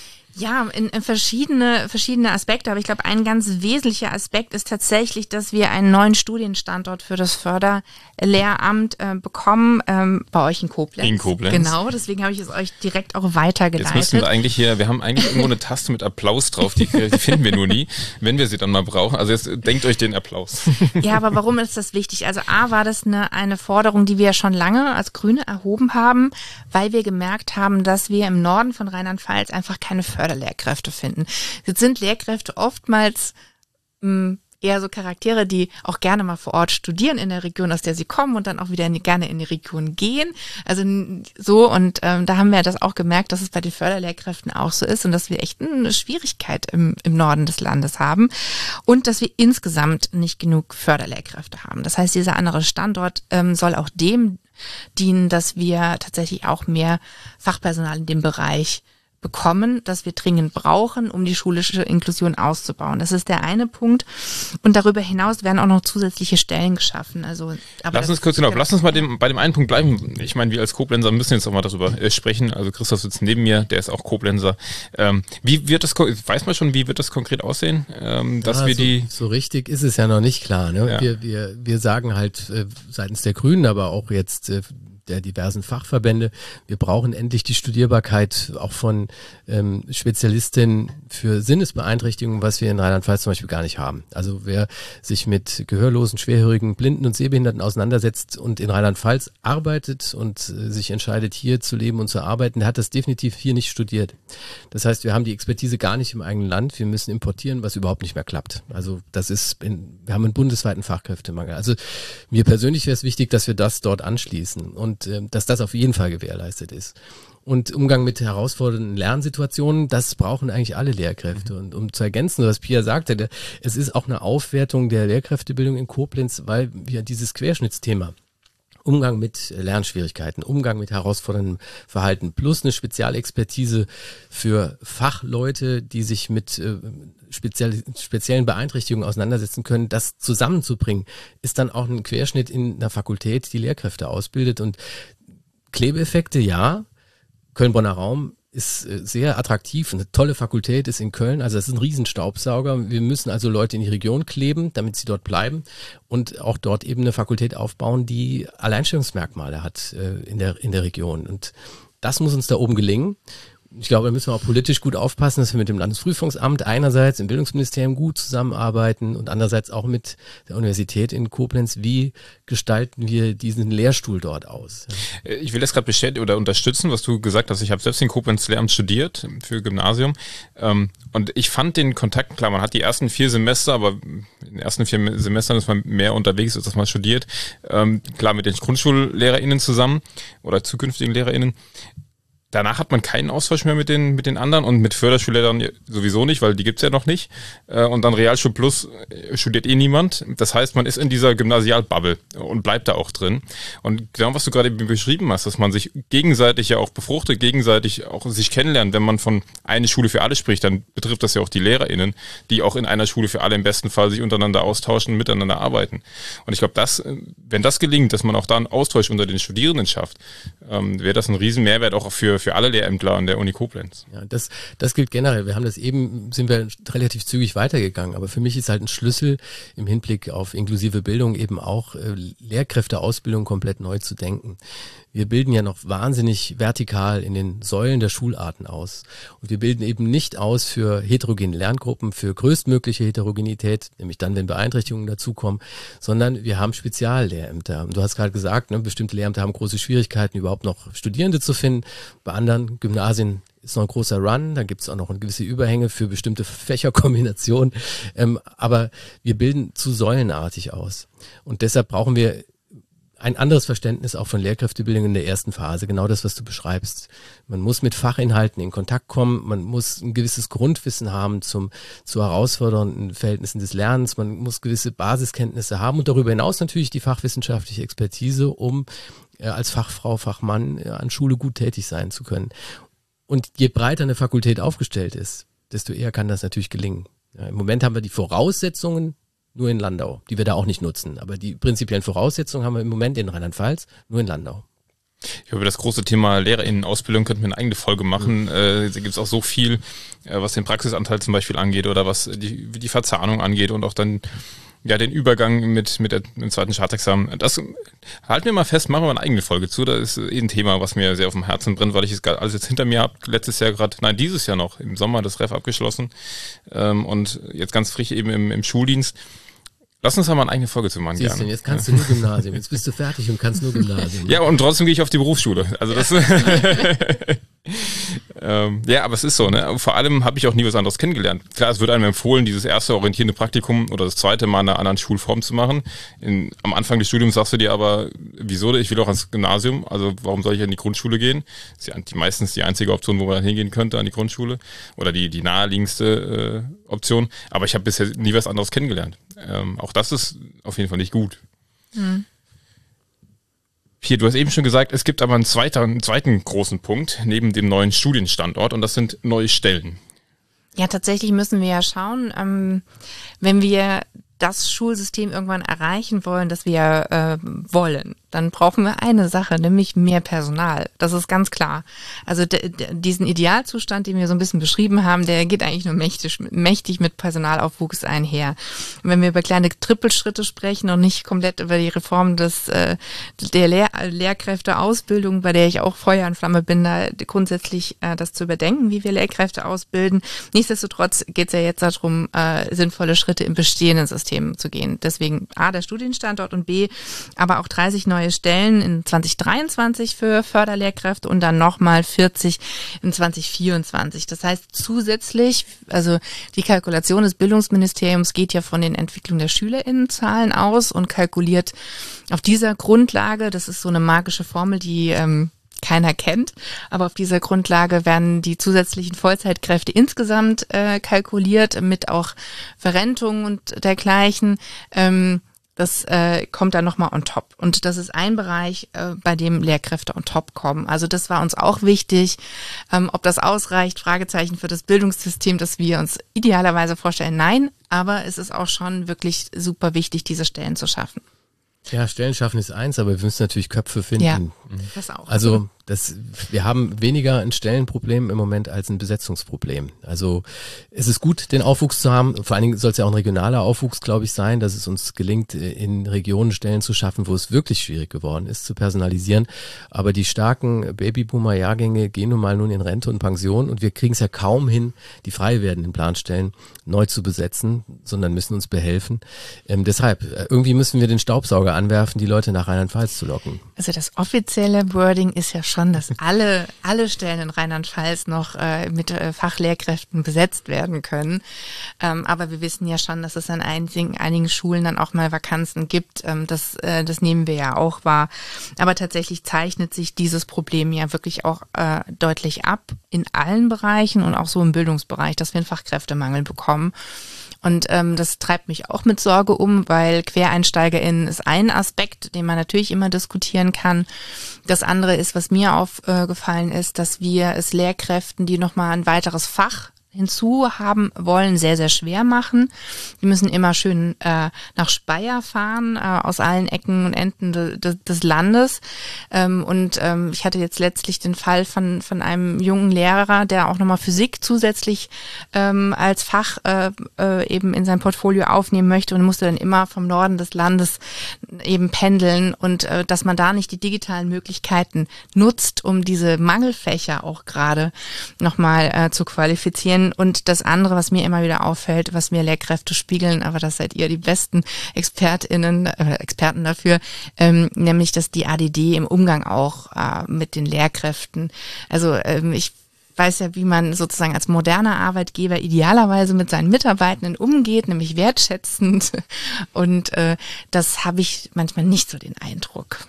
S2: Ja, in, in verschiedene, verschiedene Aspekte, aber ich glaube, ein ganz wesentlicher Aspekt ist tatsächlich, dass wir einen neuen Studienstandort für das Förderlehramt äh, bekommen, ähm, bei euch in Koblenz.
S1: In Koblenz.
S2: Genau, deswegen habe ich es euch direkt auch weitergeleitet.
S1: Jetzt müssen wir eigentlich hier, wir haben eigentlich irgendwo eine Taste mit Applaus drauf, die, die finden wir nur nie, wenn wir sie dann mal brauchen. Also jetzt denkt euch den Applaus.
S2: Ja, aber warum ist das wichtig? Also A, war das eine, eine Forderung, die wir ja schon lange als Grüne erhoben haben, weil wir gemerkt haben, dass wir im Norden von Rheinland-Pfalz einfach keine Förderlehrkräfte finden. Jetzt sind Lehrkräfte oftmals mh, eher so Charaktere, die auch gerne mal vor Ort studieren in der Region, aus der sie kommen, und dann auch wieder in die, gerne in die Region gehen. Also so, und ähm, da haben wir das auch gemerkt, dass es bei den Förderlehrkräften auch so ist und dass wir echt eine Schwierigkeit im, im Norden des Landes haben und dass wir insgesamt nicht genug Förderlehrkräfte haben. Das heißt, dieser andere Standort ähm, soll auch dem dienen, dass wir tatsächlich auch mehr Fachpersonal in dem Bereich bekommen, das wir dringend brauchen, um die schulische Inklusion auszubauen. Das ist der eine Punkt. Und darüber hinaus werden auch noch zusätzliche Stellen geschaffen. Also, aber
S1: lass uns kurz genau, lass uns mal dem, bei dem einen Punkt bleiben. Ich meine, wir als Koblenzer müssen jetzt auch mal darüber äh, sprechen. Also Christoph sitzt neben mir, der ist auch Koblenzer. Ähm, wie wird das, weiß man schon, wie wird das konkret aussehen? Ähm, dass
S3: ja,
S1: wir
S3: so,
S1: die
S3: so richtig ist es ja noch nicht klar. Ne?
S1: Ja.
S3: Wir, wir, wir sagen halt äh, seitens der Grünen, aber auch jetzt äh, der diversen Fachverbände, wir brauchen endlich die Studierbarkeit auch von ähm, Spezialistinnen für Sinnesbeeinträchtigungen, was wir in Rheinland-Pfalz zum Beispiel gar nicht haben. Also wer sich mit gehörlosen, schwerhörigen, Blinden und Sehbehinderten auseinandersetzt und in Rheinland-Pfalz arbeitet und äh, sich entscheidet, hier zu leben und zu arbeiten, der hat das definitiv hier nicht studiert. Das heißt, wir haben die Expertise gar nicht im eigenen Land. Wir müssen importieren, was überhaupt nicht mehr klappt. Also das ist, in, wir haben einen bundesweiten Fachkräftemangel. Also mir persönlich wäre es wichtig, dass wir das dort anschließen und äh, dass das auf jeden Fall gewährleistet ist. Und Umgang mit herausfordernden Lernsituationen, das brauchen eigentlich alle Lehrkräfte. Und um zu ergänzen, was Pia sagte, es ist auch eine Aufwertung der Lehrkräftebildung in Koblenz, weil wir dieses Querschnittsthema Umgang mit Lernschwierigkeiten, Umgang mit herausforderndem Verhalten plus eine Spezialexpertise für Fachleute, die sich mit äh, speziell, speziellen Beeinträchtigungen auseinandersetzen können, das zusammenzubringen, ist dann auch ein Querschnitt in einer Fakultät, die Lehrkräfte ausbildet. Und Klebeeffekte, ja, Köln-Bonner Raum ist sehr attraktiv, eine tolle Fakultät ist in Köln, also das ist ein Riesenstaubsauger. Wir müssen also Leute in die Region kleben, damit sie dort bleiben und auch dort eben eine Fakultät aufbauen, die Alleinstellungsmerkmale hat äh, in der, in der Region. Und das muss uns da oben gelingen. Ich glaube, da müssen wir auch politisch gut aufpassen, dass wir mit dem Landesprüfungsamt einerseits im Bildungsministerium gut zusammenarbeiten und andererseits auch mit der Universität in Koblenz. Wie gestalten wir diesen Lehrstuhl dort aus?
S1: Ich will das gerade bestätigen oder unterstützen, was du gesagt hast. Ich habe selbst in Koblenz Lehramt studiert für Gymnasium und ich fand den Kontakt, klar, man hat die ersten vier Semester, aber in den ersten vier Semestern ist man mehr unterwegs, als dass man studiert. Klar, mit den GrundschullehrerInnen zusammen oder zukünftigen LehrerInnen. Danach hat man keinen Austausch mehr mit den mit den anderen und mit Förderschullehrern sowieso nicht, weil die gibt's ja noch nicht. Und dann Realschul Plus studiert eh niemand. Das heißt, man ist in dieser Gymnasialbubble und bleibt da auch drin. Und genau, was du gerade beschrieben hast, dass man sich gegenseitig ja auch befruchtet, gegenseitig auch sich kennenlernt. Wenn man von eine Schule für alle spricht, dann betrifft das ja auch die LehrerInnen, die auch in einer Schule für alle im besten Fall sich untereinander austauschen, miteinander arbeiten. Und ich glaube, das, wenn das gelingt, dass man auch da einen Austausch unter den Studierenden schafft, ähm, wäre das ein riesen Mehrwert auch für für alle Lehrämtler an der Uni Koblenz.
S3: Ja, das, das gilt generell. Wir haben das eben, sind wir relativ zügig weitergegangen. Aber für mich ist halt ein Schlüssel im Hinblick auf inklusive Bildung eben auch äh, Lehrkräfteausbildung komplett neu zu denken. Wir bilden ja noch wahnsinnig vertikal in den Säulen der Schularten aus. Und wir bilden eben nicht aus für heterogene Lerngruppen, für größtmögliche Heterogenität, nämlich dann, wenn Beeinträchtigungen dazukommen, sondern wir haben Speziallehrämter. Und du hast gerade gesagt, ne, bestimmte Lehrämter haben große Schwierigkeiten, überhaupt noch Studierende zu finden. Bei anderen Gymnasien ist noch ein großer Run, da gibt es auch noch eine gewisse Überhänge für bestimmte Fächerkombinationen. Ähm, aber wir bilden zu säulenartig aus. Und deshalb brauchen wir ein anderes Verständnis auch von Lehrkräftebildung in der ersten Phase, genau das, was du beschreibst. Man muss mit Fachinhalten in Kontakt kommen, man muss ein gewisses Grundwissen haben zum, zu herausfordernden Verhältnissen des Lernens, man muss gewisse Basiskenntnisse haben und darüber hinaus natürlich die fachwissenschaftliche Expertise, um äh, als Fachfrau, Fachmann äh, an Schule gut tätig sein zu können. Und je breiter eine Fakultät aufgestellt ist, desto eher kann das natürlich gelingen. Ja, im Moment haben wir die Voraussetzungen nur in Landau, die wir da auch nicht nutzen. Aber die prinzipiellen Voraussetzungen haben wir im Moment in Rheinland-Pfalz, nur in Landau.
S1: Ich glaube, das große Thema LehrerInnen-Ausbildung könnten wir eine eigene Folge machen. Mhm. Äh, da gibt es auch so viel, äh, was den Praxisanteil zum Beispiel angeht oder was die, die Verzahnung angeht und auch dann ja den Übergang mit mit, der, mit dem zweiten Staatsexamen. Das halten wir mal fest, machen wir eine eigene Folge zu. Das ist eh ein Thema, was mir sehr auf dem Herzen brennt, weil ich es alles jetzt hinter mir habe. Letztes Jahr gerade, nein, dieses Jahr noch, im Sommer das Ref abgeschlossen ähm, und jetzt ganz frisch eben im, im Schuldienst. Lass uns da mal eine eigene Folge zu machen.
S3: Siehst du, jetzt kannst du nur Gymnasium. Jetzt bist du fertig und kannst nur Gymnasium.
S1: Ja, und trotzdem gehe ich auf die Berufsschule. Also das ähm, ja, aber es ist so, ne? Vor allem habe ich auch nie was anderes kennengelernt. Klar, es wird einem empfohlen, dieses erste orientierende Praktikum oder das zweite mal in einer anderen Schulform zu machen. In, am Anfang des Studiums sagst du dir aber, wieso? Ich will auch ans Gymnasium, also warum soll ich an die Grundschule gehen? Das ist ja die, meistens die einzige Option, wo man dann hingehen könnte, an die Grundschule. Oder die, die naheliegendste äh, Option. Aber ich habe bisher nie was anderes kennengelernt. Ähm, auch das ist auf jeden Fall nicht gut.
S2: Hm.
S1: Hier, du hast eben schon gesagt, es gibt aber einen zweiten, einen zweiten großen Punkt neben dem neuen Studienstandort und das sind neue Stellen.
S2: Ja, tatsächlich müssen wir ja schauen, ähm, wenn wir das Schulsystem irgendwann erreichen wollen, das wir äh, wollen, dann brauchen wir eine Sache, nämlich mehr Personal. Das ist ganz klar. Also de, de, diesen Idealzustand, den wir so ein bisschen beschrieben haben, der geht eigentlich nur mächtig, mächtig mit Personalaufwuchs einher. Und wenn wir über kleine Trippelschritte sprechen und nicht komplett über die Reform des äh, der Lehr Lehrkräfteausbildung, bei der ich auch Feuer und Flamme bin, da grundsätzlich äh, das zu überdenken, wie wir Lehrkräfte ausbilden. Nichtsdestotrotz geht es ja jetzt darum, äh, sinnvolle Schritte im bestehenden System zu gehen. Deswegen A, der Studienstandort und B, aber auch dreißig neue Stellen in zwanzig dreiundzwanzig für Förderlehrkräfte und dann nochmal vierzig in zwanzig vierundzwanzig. Das heißt zusätzlich, also die Kalkulation des Bildungsministeriums geht ja von den Entwicklungen der SchülerInnenzahlen aus und kalkuliert auf dieser Grundlage, das ist so eine magische Formel, die ähm, keiner kennt, aber auf dieser Grundlage werden die zusätzlichen Vollzeitkräfte insgesamt äh, kalkuliert, mit auch Verrentung und dergleichen. Ähm, das äh, kommt dann nochmal on top. Und das ist ein Bereich, äh, bei dem Lehrkräfte on top kommen. Also das war uns auch wichtig. Ähm, ob das ausreicht, Fragezeichen für das Bildungssystem, das wir uns idealerweise vorstellen, nein. Aber es ist auch schon wirklich super wichtig, diese Stellen zu schaffen.
S3: Ja, Stellen schaffen ist eins, aber wir müssen natürlich Köpfe finden.
S2: Ja, das auch.
S3: Also das, wir haben weniger ein Stellenproblem im Moment als ein Besetzungsproblem. Also es ist gut, den Aufwuchs zu haben. Vor allen Dingen soll es ja auch ein regionaler Aufwuchs, glaube ich, sein, dass es uns gelingt, in Regionen Stellen zu schaffen, wo es wirklich schwierig geworden ist, zu personalisieren. Aber die starken Babyboomer-Jahrgänge gehen nun mal nun in Rente und Pension und wir kriegen es ja kaum hin, die frei werdenden Planstellen neu zu besetzen, sondern müssen uns behelfen. Ähm, deshalb, irgendwie müssen wir den Staubsauger anwerfen, die Leute nach Rheinland-Pfalz zu locken.
S2: Also das offizielle Wording ist ja schon, dass alle alle Stellen in Rheinland-Pfalz noch äh, mit äh, Fachlehrkräften besetzt werden können. Ähm, aber wir wissen ja schon, dass es an einigen, einigen Schulen dann auch mal Vakanzen gibt. Ähm, das, äh, das nehmen wir ja auch wahr. Aber tatsächlich zeichnet sich dieses Problem ja wirklich auch äh, deutlich ab in allen Bereichen und auch so im Bildungsbereich, dass wir einen Fachkräftemangel bekommen. Und ähm, das treibt mich auch mit Sorge um, weil QuereinsteigerInnen ist ein Aspekt, den man natürlich immer diskutieren kann. Das andere ist, was mir aufgefallen ist, dass wir es Lehrkräften, die nochmal ein weiteres Fach hinzu haben wollen, sehr, sehr schwer machen. Die müssen immer schön äh, nach Speyer fahren, äh, aus allen Ecken und Enden de, de, des Landes. Ähm, und ähm, ich hatte jetzt letztlich den Fall von von einem jungen Lehrer, der auch nochmal Physik zusätzlich ähm, als Fach äh, äh, eben in sein Portfolio aufnehmen möchte und musste dann immer vom Norden des Landes eben pendeln. Und äh, dass man da nicht die digitalen Möglichkeiten nutzt, um diese Mangelfächer auch gerade nochmal äh, zu qualifizieren. Und das andere, was mir immer wieder auffällt, was mir Lehrkräfte spiegeln, aber das seid ihr die besten ExpertInnen, äh, Experten dafür, ähm, nämlich, dass die A D D im Umgang auch äh, mit den Lehrkräften, also ähm, ich weiß ja, wie man sozusagen als moderner Arbeitgeber idealerweise mit seinen Mitarbeitenden umgeht, nämlich wertschätzend. Und äh, das habe ich manchmal nicht so den Eindruck.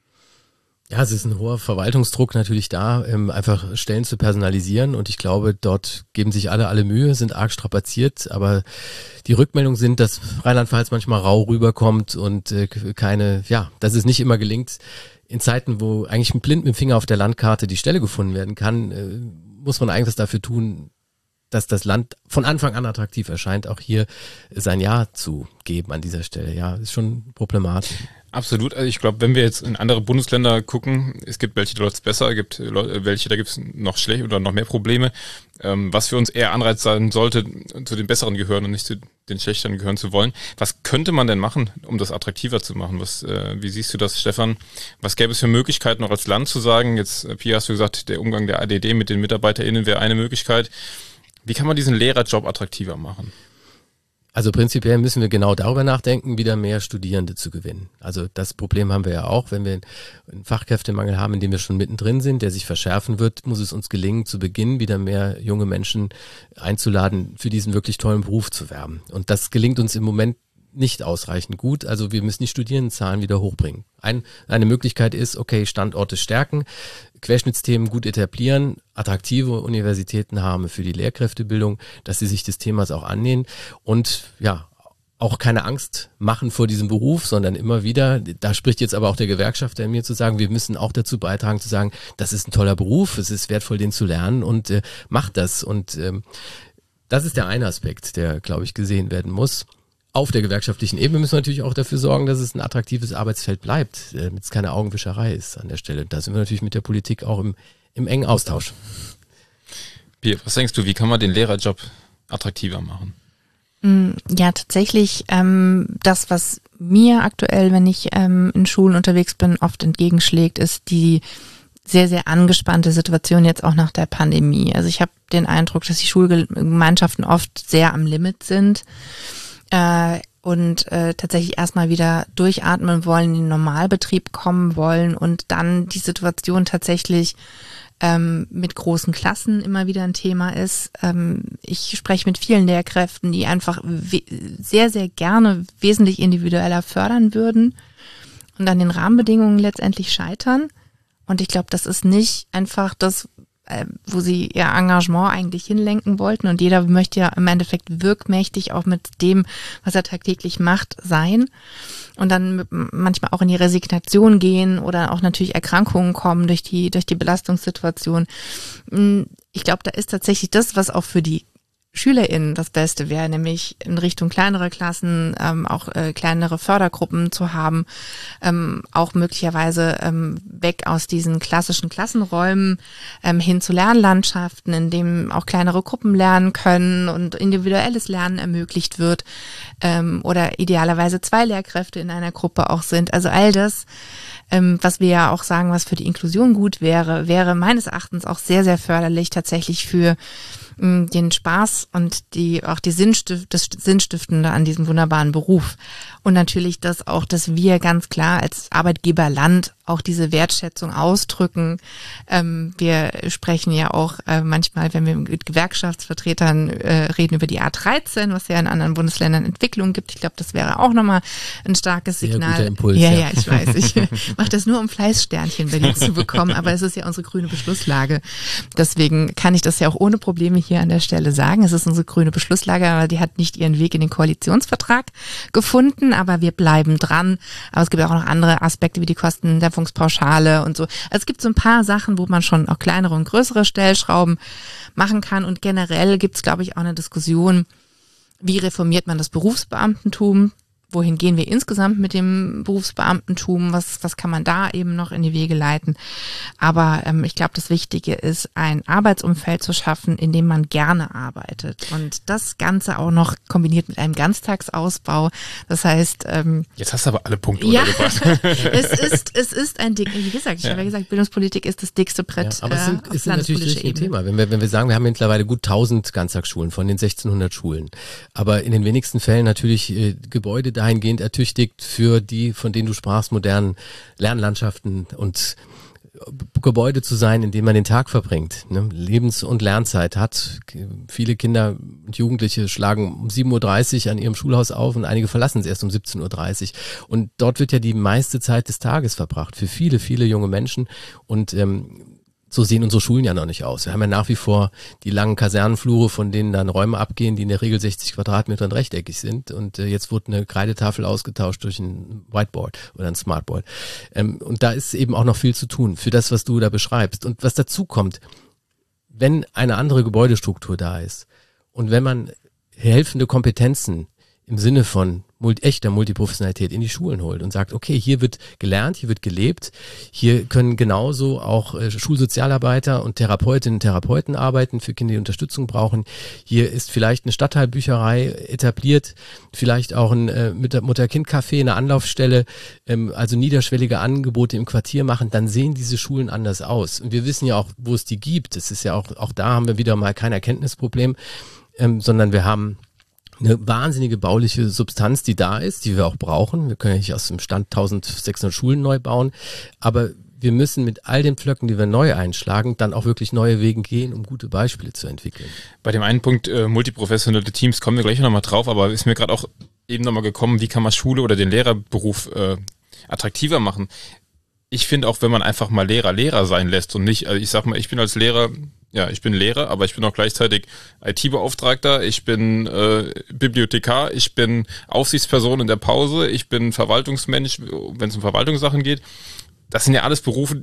S3: Ja, es ist ein hoher Verwaltungsdruck natürlich da, ähm, einfach Stellen zu personalisieren und ich glaube, dort geben sich alle alle Mühe, sind arg strapaziert, aber die Rückmeldungen sind, dass Rheinland-Pfalz manchmal rau rüberkommt und äh, keine, ja, dass es nicht immer gelingt. In Zeiten, wo eigentlich blind mit dem Finger auf der Landkarte die Stelle gefunden werden kann, äh, muss man eigentlich was dafür tun, dass das Land von Anfang an attraktiv erscheint, auch hier sein Ja zu geben an dieser Stelle. Ja, ist schon problematisch.
S1: Absolut. Also ich glaube, wenn wir jetzt in andere Bundesländer gucken, es gibt welche, da läuft es besser, es gibt welche, da gibt es noch schlecht oder noch mehr Probleme. Ähm, was für uns eher Anreiz sein sollte, zu den Besseren gehören und nicht zu den Schlechteren gehören zu wollen. Was könnte man denn machen, um das attraktiver zu machen? Was, äh, wie siehst du das, Stefan? Was gäbe es für Möglichkeiten, noch als Land zu sagen? Jetzt, Pia, hast du gesagt, der Umgang der A D D mit den MitarbeiterInnen wäre eine Möglichkeit. Wie kann man diesen Lehrerjob attraktiver machen?
S3: Also prinzipiell müssen wir genau darüber nachdenken, wieder mehr Studierende zu gewinnen. Also das Problem haben wir ja auch, wenn wir einen Fachkräftemangel haben, in dem wir schon mittendrin sind, der sich verschärfen wird, muss es uns gelingen, zu Beginn wieder mehr junge Menschen einzuladen, für diesen wirklich tollen Beruf zu werben. Und das gelingt uns im Moment nicht ausreichend gut. Also wir müssen die Studierendenzahlen wieder hochbringen. Ein, eine Möglichkeit ist, okay, Standorte stärken, Querschnittsthemen gut etablieren, attraktive Universitäten haben für die Lehrkräftebildung, dass sie sich des Themas auch annehmen und ja, auch keine Angst machen vor diesem Beruf, sondern immer wieder, da spricht jetzt aber auch der Gewerkschafter in mir zu sagen, wir müssen auch dazu beitragen zu sagen, das ist ein toller Beruf, es ist wertvoll, den zu lernen und äh, macht das. Und ähm, das ist der eine Aspekt, der, glaube ich, gesehen werden muss. Auf der gewerkschaftlichen Ebene müssen wir natürlich auch dafür sorgen, dass es ein attraktives Arbeitsfeld bleibt, damit es keine Augenwischerei ist an der Stelle. Da sind wir natürlich mit der Politik auch im, im engen Austausch.
S1: Pia, was denkst du, wie kann man den Lehrerjob attraktiver machen?
S2: Ja, tatsächlich ähm, das, was mir aktuell, wenn ich ähm, in Schulen unterwegs bin, oft entgegenschlägt, ist die sehr, sehr angespannte Situation jetzt auch nach der Pandemie. Also ich habe den Eindruck, dass die Schulgemeinschaften oft sehr am Limit sind äh, und äh, tatsächlich erstmal wieder durchatmen wollen, in den Normalbetrieb kommen wollen und dann die Situation tatsächlich ähm, mit großen Klassen immer wieder ein Thema ist. Ähm, ich spreche mit vielen Lehrkräften, die einfach we- sehr, sehr gerne wesentlich individueller fördern würden und an den Rahmenbedingungen letztendlich scheitern. Und ich glaube, das ist nicht einfach das, äh, wo sie ihr Engagement eigentlich hinlenken wollten. Und jeder möchte ja im Endeffekt wirkmächtig auch mit dem, was er tagtäglich macht, sein. Und dann manchmal auch in die Resignation gehen oder auch natürlich Erkrankungen kommen durch die, durch die Belastungssituation. Ich glaube, da ist tatsächlich das, was auch für die SchülerInnen das Beste wäre, nämlich in Richtung kleinere Klassen, ähm, auch äh, kleinere Fördergruppen zu haben, ähm, auch möglicherweise ähm, weg aus diesen klassischen Klassenräumen ähm, hin zu Lernlandschaften, in denen auch kleinere Gruppen lernen können und individuelles Lernen ermöglicht wird, ähm, oder idealerweise zwei Lehrkräfte in einer Gruppe auch sind. Also all das, ähm, was wir ja auch sagen, was für die Inklusion gut wäre, wäre meines Erachtens auch sehr, sehr förderlich tatsächlich für den Spaß und die auch die Sinnstift, das Sinnstiftende an diesem wunderbaren Beruf. Und natürlich das auch, dass wir ganz klar als Arbeitgeberland auch diese Wertschätzung ausdrücken. Ähm, wir sprechen ja auch äh, manchmal, wenn wir mit Gewerkschaftsvertretern äh, reden, über die A dreizehn, was ja in anderen Bundesländern Entwicklungen gibt. Ich glaube, das wäre auch nochmal ein starkes Signal.
S3: Sehr guter Impuls,
S2: ja,
S3: ja,
S2: ja, ich weiß. Ich mache das nur, um Fleißsternchen bei dir zu bekommen, aber es ist ja unsere grüne Beschlusslage. Deswegen kann ich das ja auch ohne Probleme hier an der Stelle sagen. Es ist unsere grüne Beschlusslage, aber die hat nicht ihren Weg in den Koalitionsvertrag gefunden, aber wir bleiben dran. Aber es gibt auch noch andere Aspekte wie die Kostendämpfungspauschale und so. Also es gibt so ein paar Sachen, wo man schon auch kleinere und größere Stellschrauben machen kann. Und generell gibt es, glaube ich, auch eine Diskussion, wie reformiert man das Berufsbeamtentum? Wohin gehen wir insgesamt mit dem Berufsbeamtentum? Was, was kann man da eben noch in die Wege leiten? Aber ähm, ich glaube, das Wichtige ist, ein Arbeitsumfeld zu schaffen, in dem man gerne arbeitet. Und das Ganze auch noch kombiniert mit einem Ganztagsausbau. Das heißt, ähm,
S1: jetzt hast du aber alle Punkte
S2: ja,
S1: untergebracht.
S2: es ist, es ist ein dick, wie gesagt, ich ja. habe ja gesagt, Bildungspolitik ist das dickste Brett.
S3: Ja, aber es sind,
S2: äh,
S3: ist natürlich ein Thema. Wenn wir, wenn wir sagen, wir haben mittlerweile gut tausend Ganztagsschulen von den sechzehnhundert Schulen. Aber in den wenigsten Fällen natürlich äh, Gebäude dahingehend ertüchtigt für die, von denen du sprachst, modernen Lernlandschaften und Gebäude zu sein, in denen man den Tag verbringt, ne? Lebens- und Lernzeit hat. Viele Kinder und Jugendliche schlagen um sieben Uhr dreißig an ihrem Schulhaus auf und einige verlassen es erst um siebzehn Uhr dreißig. Und dort wird ja die meiste Zeit des Tages verbracht für viele, viele junge Menschen. Und ähm, so sehen unsere Schulen ja noch nicht aus. Wir haben ja nach wie vor die langen Kasernenflure, von denen dann Räume abgehen, die in der Regel sechzig Quadratmeter und rechteckig sind. Und äh, jetzt wurde eine Kreidetafel ausgetauscht durch ein Whiteboard oder ein Smartboard. Ähm, und da ist eben auch noch viel zu tun für das, was du da beschreibst. Und was dazu kommt, wenn eine andere Gebäudestruktur da ist und wenn man helfende Kompetenzen im Sinne von multi, echter Multiprofessionalität in die Schulen holt und sagt, okay, hier wird gelernt, hier wird gelebt, hier können genauso auch äh, Schulsozialarbeiter und Therapeutinnen und Therapeuten arbeiten für Kinder, die Unterstützung brauchen. Hier ist vielleicht eine Stadtteilbücherei etabliert, vielleicht auch ein äh, Mutter-Kind-Café, eine Anlaufstelle, ähm, also niederschwellige Angebote im Quartier machen, dann sehen diese Schulen anders aus. Und wir wissen ja auch, wo es die gibt. Es ist ja auch, auch da haben wir wieder mal kein Erkenntnisproblem, ähm, sondern wir haben eine wahnsinnige bauliche Substanz, die da ist, die wir auch brauchen. Wir können ja nicht aus dem Stand eintausendsechshundert Schulen neu bauen, aber wir müssen mit all den Pflöcken, die wir neu einschlagen, dann auch wirklich neue Wege gehen, um gute Beispiele zu entwickeln.
S1: Bei dem einen Punkt äh, multiprofessionelle Teams kommen wir gleich nochmal drauf, aber ist mir gerade auch eben nochmal gekommen, wie kann man Schule oder den Lehrerberuf äh, attraktiver machen? Ich finde auch, wenn man einfach mal Lehrer Lehrer sein lässt und nicht, also ich sag mal, ich bin als Lehrer Ja, ich bin Lehrer, aber ich bin auch gleichzeitig I T-Beauftragter, ich bin äh, Bibliothekar, ich bin Aufsichtsperson in der Pause, ich bin Verwaltungsmensch, wenn es um Verwaltungssachen geht. Das sind ja alles Berufe,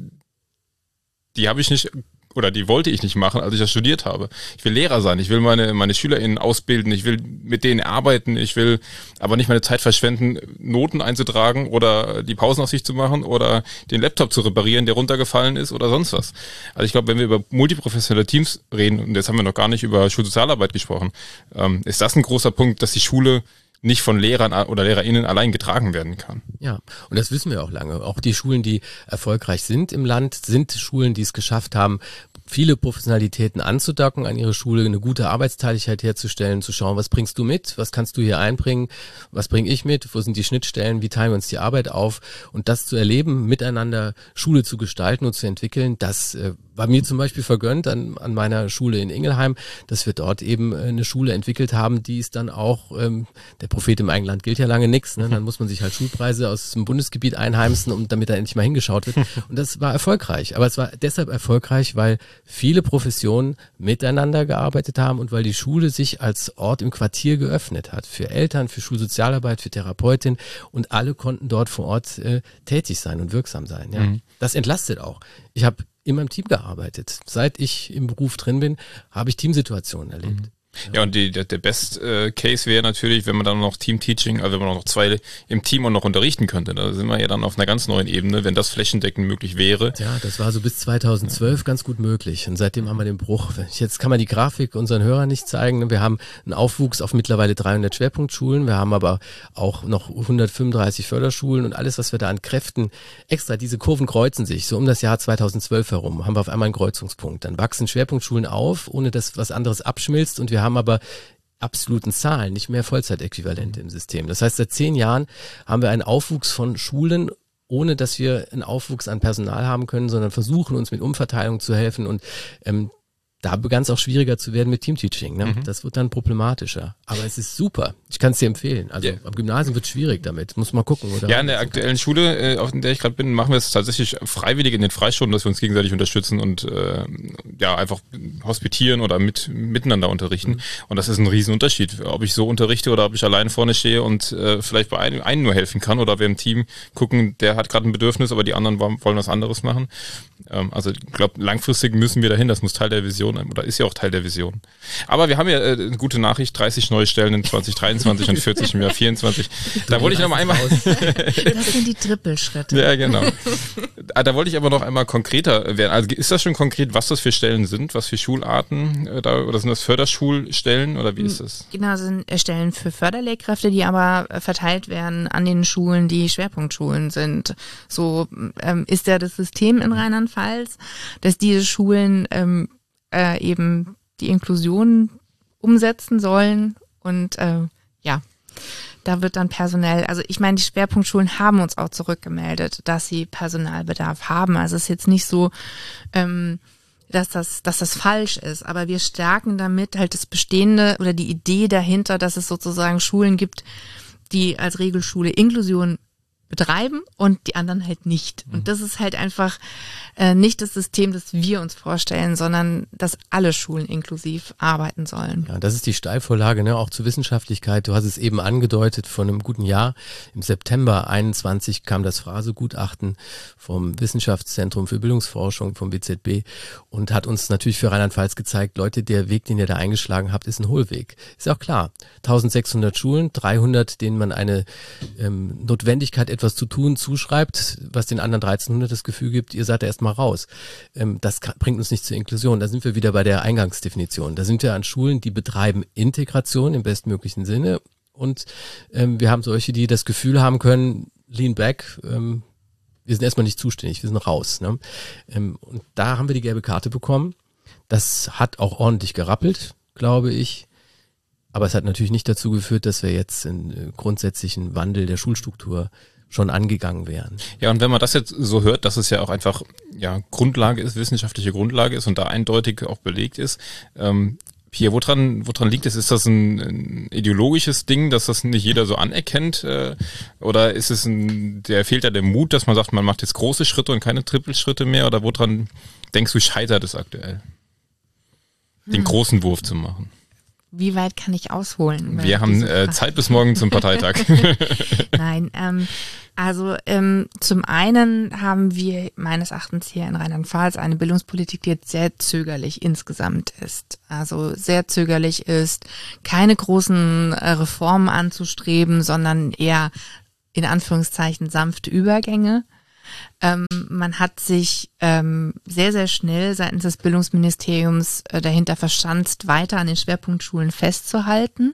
S1: die habe ich nicht, oder die wollte ich nicht machen, als ich das studiert habe. Ich will Lehrer sein, ich will meine meine SchülerInnen ausbilden, ich will mit denen arbeiten, ich will aber nicht meine Zeit verschwenden, Noten einzutragen oder die Pausenaufsicht zu machen oder den Laptop zu reparieren, der runtergefallen ist oder sonst was. Also ich glaube, wenn wir über multiprofessionelle Teams reden, und jetzt haben wir noch gar nicht über Schulsozialarbeit gesprochen, ähm, ist das ein großer Punkt, dass die Schule nicht von Lehrern oder LehrerInnen allein getragen werden kann.
S3: Ja, und das wissen wir auch lange. Auch die Schulen, die erfolgreich sind im Land, sind Schulen, die es geschafft haben, viele Professionalitäten anzudocken an ihre Schule, eine gute Arbeitsteiligkeit herzustellen, zu schauen, was bringst du mit, was kannst du hier einbringen, was bringe ich mit, wo sind die Schnittstellen, wie teilen wir uns die Arbeit auf, und das zu erleben, miteinander Schule zu gestalten und zu entwickeln, das äh, war mir zum Beispiel vergönnt an, an meiner Schule in Ingelheim, dass wir dort eben eine Schule entwickelt haben, die es dann auch, ähm, der Prophet im eigenen Land gilt ja lange nichts, ne? Dann muss man sich halt Schulpreise aus dem Bundesgebiet einheimsen, um damit da endlich mal hingeschaut wird. Und das war erfolgreich. Aber es war deshalb erfolgreich, weil viele Professionen miteinander gearbeitet haben und weil die Schule sich als Ort im Quartier geöffnet hat. Für Eltern, für Schulsozialarbeit, für Therapeutin, und alle konnten dort vor Ort äh, tätig sein und wirksam sein. Ja? Mhm. Das entlastet auch. Ich habe in meinem Team gearbeitet. Seit ich im Beruf drin bin, habe ich Teamsituationen erlebt.
S1: Mhm. Ja, und die, der, der Best äh, Case wäre natürlich, wenn man dann noch Team-Teaching, also wenn man noch zwei im Team und noch unterrichten könnte. Da sind wir ja dann auf einer ganz neuen Ebene, wenn das flächendeckend möglich wäre.
S3: Ja, das war so bis zweitausendzwölf ganz gut möglich. Und seitdem haben wir den Bruch. Jetzt kann man die Grafik unseren Hörern nicht zeigen. Wir haben einen Aufwuchs auf mittlerweile dreihundert Schwerpunktschulen. Wir haben aber auch noch hundertfünfunddreißig Förderschulen, und alles, was wir da an Kräften extra, diese Kurven kreuzen sich. So um das Jahr zweitausendzwölf herum haben wir auf einmal einen Kreuzungspunkt. Dann wachsen Schwerpunktschulen auf, ohne dass was anderes abschmilzt, und wir haben aber absoluten Zahlen, nicht mehr Vollzeitäquivalente im System. Das heißt, seit zehn Jahren haben wir einen Aufwuchs von Schulen, ohne dass wir einen Aufwuchs an Personal haben können, sondern versuchen, uns mit Umverteilung zu helfen, und ähm, da begann es auch schwieriger zu werden mit Teamteaching. Ne? Mhm. Das wird dann problematischer. Aber es ist super. Ich kann es dir empfehlen. Also yeah. Am Gymnasium wird es schwierig damit. Muss mal gucken. Oder?
S1: Ja, in der aktuellen Schule, äh, auf der ich gerade bin, machen wir es tatsächlich freiwillig in den Freistunden, dass wir uns gegenseitig unterstützen und äh, ja einfach hospitieren oder mit miteinander unterrichten. Mhm. Und das ist ein Riesenunterschied, ob ich so unterrichte oder ob ich alleine vorne stehe und äh, vielleicht bei einem, einem nur helfen kann, oder wir im Team gucken, der hat gerade ein Bedürfnis, aber die anderen wollen was anderes machen. Ähm, also ich glaube, langfristig müssen wir dahin. Das muss Teil der Vision oder ist ja auch Teil der Vision. Aber wir haben ja äh, eine gute Nachricht, dreißig neue Stellen in zwanzig dreiundzwanzig und vierzig im Jahr vierundzwanzig. Da wollte ich noch mal einmal...
S2: Das sind die Trippelschritte.
S1: Ja, genau. Da wollte ich aber noch einmal konkreter werden. Also ist das schon konkret, was das für Stellen sind, was für Schularten, äh, da, oder sind das Förderschulstellen, oder wie ist das?
S2: Genau, sind Stellen für Förderlehrkräfte, die aber verteilt werden an den Schulen, die Schwerpunktschulen sind. So ähm, ist ja das System in Rheinland-Pfalz, dass diese Schulen ähm, Äh, eben die Inklusion umsetzen sollen, und äh, ja, da wird dann personell, also ich meine, die Schwerpunktschulen haben uns auch zurückgemeldet, dass sie Personalbedarf haben. Also es ist jetzt nicht so, ähm, dass das, dass das falsch ist, aber wir stärken damit halt das Bestehende oder die Idee dahinter, dass es sozusagen Schulen gibt, die als Regelschule Inklusion betreiben und die anderen halt nicht. Und das ist halt einfach äh, nicht das System, das wir uns vorstellen, sondern dass alle Schulen inklusiv arbeiten sollen.
S3: Ja, das ist die Steilvorlage, ne, auch zur Wissenschaftlichkeit. Du hast es eben angedeutet, vor einem guten Jahr, im September einundzwanzig kam das Frase-Gutachten vom Wissenschaftszentrum für Bildungsforschung, vom W Z B, und hat uns natürlich für Rheinland-Pfalz gezeigt, Leute, der Weg, den ihr da eingeschlagen habt, ist ein Hohlweg. Ist ja auch klar. eintausendsechshundert Schulen, dreihundert, denen man eine ähm, Notwendigkeit etwas zu tun zuschreibt, was den anderen dreizehnhundert das Gefühl gibt, ihr seid da erstmal raus. Ähm, das kann, bringt uns nicht zur Inklusion. Da sind wir wieder bei der Eingangsdefinition. Da sind wir an Schulen, die betreiben Integration im bestmöglichen Sinne, und ähm, wir haben solche, die das Gefühl haben können, lean back, ähm, wir sind erstmal nicht zuständig, wir sind raus. Ne? Ähm, und da haben wir die gelbe Karte bekommen. Das hat auch ordentlich gerappelt, glaube ich. Aber es hat natürlich nicht dazu geführt, dass wir jetzt einen äh, grundsätzlichen Wandel der Schulstruktur schon angegangen wären.
S1: Ja, und wenn man das jetzt so hört, dass es ja auch einfach ja Grundlage ist, wissenschaftliche Grundlage ist und da eindeutig auch belegt ist, ähm, Pierre, woran, woran liegt es? Ist das ein, ein ideologisches Ding, dass das nicht jeder so anerkennt? Äh, oder ist es ein, der fehlt da der Mut, dass man sagt, man macht jetzt große Schritte und keine Trippelschritte mehr? Oder woran denkst du, scheitert es aktuell? den großen Wurf zu machen?
S2: Wie weit kann ich ausholen?
S1: Wir haben äh, Zeit bis morgen zum Parteitag.
S2: Nein, ähm, also ähm, zum einen haben wir meines Erachtens hier in Rheinland-Pfalz eine Bildungspolitik, die jetzt sehr zögerlich insgesamt ist. Also sehr zögerlich ist, keine großen äh, Reformen anzustreben, sondern eher in Anführungszeichen sanfte Übergänge. Ähm, man hat sich ähm, sehr, sehr schnell seitens des Bildungsministeriums äh, dahinter verschanzt, weiter an den Schwerpunktschulen festzuhalten.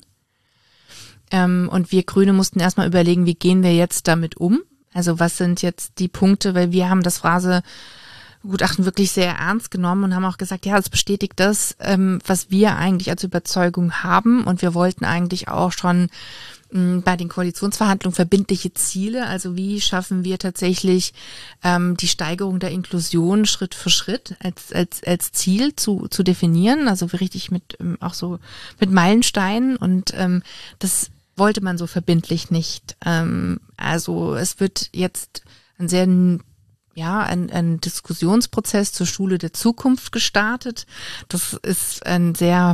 S2: Ähm, und wir Grüne mussten erstmal überlegen, wie gehen wir jetzt damit um? Also was sind jetzt die Punkte, weil wir haben das Phrase-Gutachten wirklich sehr ernst genommen und haben auch gesagt, ja, es bestätigt das, ähm, was wir eigentlich als Überzeugung haben. Und wir wollten eigentlich auch schon bei den Koalitionsverhandlungen verbindliche Ziele, also wie schaffen wir tatsächlich ähm, die Steigerung der Inklusion Schritt für Schritt als als als Ziel zu zu definieren, also richtig mit ähm, auch so mit Meilensteinen und ähm, das wollte man so verbindlich nicht. Ähm, also es wird jetzt ein sehr ja, ein, ein Diskussionsprozess zur Schule der Zukunft gestartet. Das ist ein sehr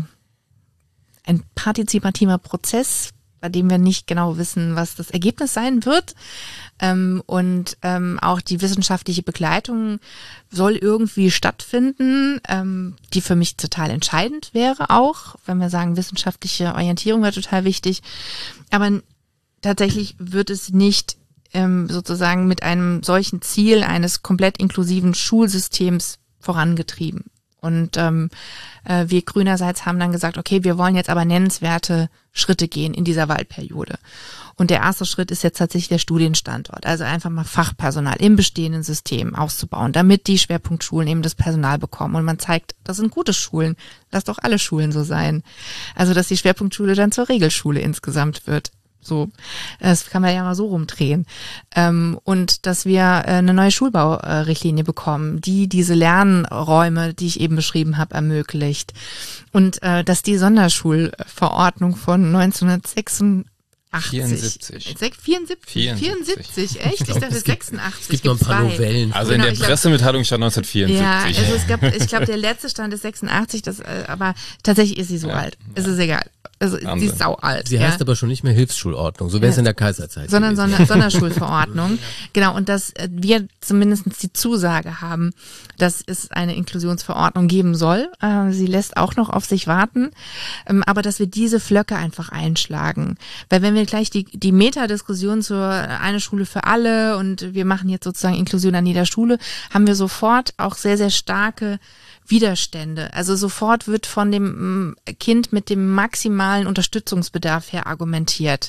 S2: ein partizipativer Prozess, bei dem wir nicht genau wissen, was das Ergebnis sein wird. Ähm, und ähm, auch die wissenschaftliche Begleitung soll irgendwie stattfinden, ähm, die für mich total entscheidend wäre auch, wenn wir sagen, wissenschaftliche Orientierung wäre total wichtig. Aber tatsächlich wird es nicht ähm, sozusagen mit einem solchen Ziel eines komplett inklusiven Schulsystems vorangetrieben. Und ähm, äh, wir Grünerseits haben dann gesagt, okay, wir wollen jetzt aber nennenswerte Schritte gehen in dieser Wahlperiode. Und der erste Schritt ist jetzt tatsächlich der Studienstandort. Also einfach mal Fachpersonal im bestehenden System auszubauen, damit die Schwerpunktschulen eben das Personal bekommen. Und man zeigt, das sind gute Schulen. Lass doch alle Schulen so sein. Also dass die Schwerpunktschule dann zur Regelschule insgesamt wird. So, das kann man ja mal so rumdrehen. Ähm, und dass wir äh, eine neue Schulbaurichtlinie bekommen, die diese Lernräume, die ich eben beschrieben habe, ermöglicht. Und äh, dass die Sonderschulverordnung von neunzehnhundertsechsundachtzig
S1: vierundsiebzig.
S2: vierundsiebzig, vierundsiebzig, echt? Ich dachte sechsundachtzig.
S3: Es gibt noch ein paar
S2: zwei.
S3: Novellen.
S1: Also in
S2: Genau,
S1: der
S2: ich glaub-
S1: Pressemitteilung stand neunzehnhundertvierundsiebzig.
S2: Ja, also es gab, ich glaube, der letzte Stand ist sechsundachtzig, das, äh, aber tatsächlich ist sie so
S1: Ja,
S2: alt. Es ist egal. Also sie
S1: Wahnsinn.
S2: ist sau alt.
S3: Sie
S2: ja.
S3: heißt aber schon nicht mehr Hilfsschulordnung, so wäre es
S2: Ja.
S3: in der Kaiserzeit
S2: sondern
S3: gewesen.
S2: Sonder Sonderschulverordnung. Genau, und dass äh, wir zumindest die Zusage haben, dass es eine Inklusionsverordnung geben soll. Äh, sie lässt auch noch auf sich warten, ähm, aber dass wir diese Flöcke einfach einschlagen. Weil wenn wir gleich die, die Metadiskussion zur eine Schule für alle und wir machen jetzt sozusagen Inklusion an jeder Schule, haben wir sofort auch sehr, sehr starke Widerstände. Also sofort wird von dem mm, Kind mit dem maximalen Unterstützungsbedarf her argumentiert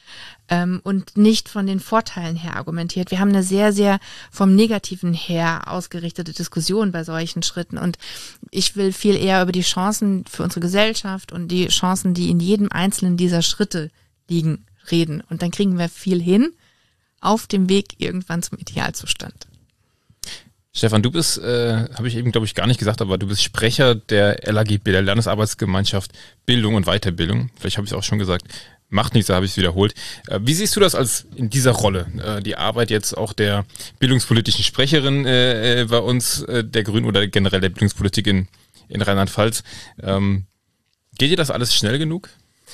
S2: ähm, und nicht von den Vorteilen her argumentiert. Wir haben eine sehr, sehr vom Negativen her ausgerichtete Diskussion bei solchen Schritten und ich will viel eher über die Chancen für unsere Gesellschaft und die Chancen, die in jedem einzelnen dieser Schritte liegen, reden. Und dann kriegen wir viel hin auf dem Weg irgendwann zum Idealzustand.
S1: Stefan, du bist, äh, habe ich eben, glaube ich, gar nicht gesagt, aber du bist Sprecher der L A G B, der Landesarbeitsgemeinschaft Bildung und Weiterbildung. Vielleicht habe ich es auch schon gesagt. Macht nichts, da habe ich es wiederholt. Äh, wie siehst du das als in dieser Rolle? Äh, die Arbeit jetzt auch der bildungspolitischen Sprecherin äh, bei uns, äh, der Grünen oder generell der Bildungspolitik in, in Rheinland-Pfalz. Ähm, geht dir das alles schnell genug?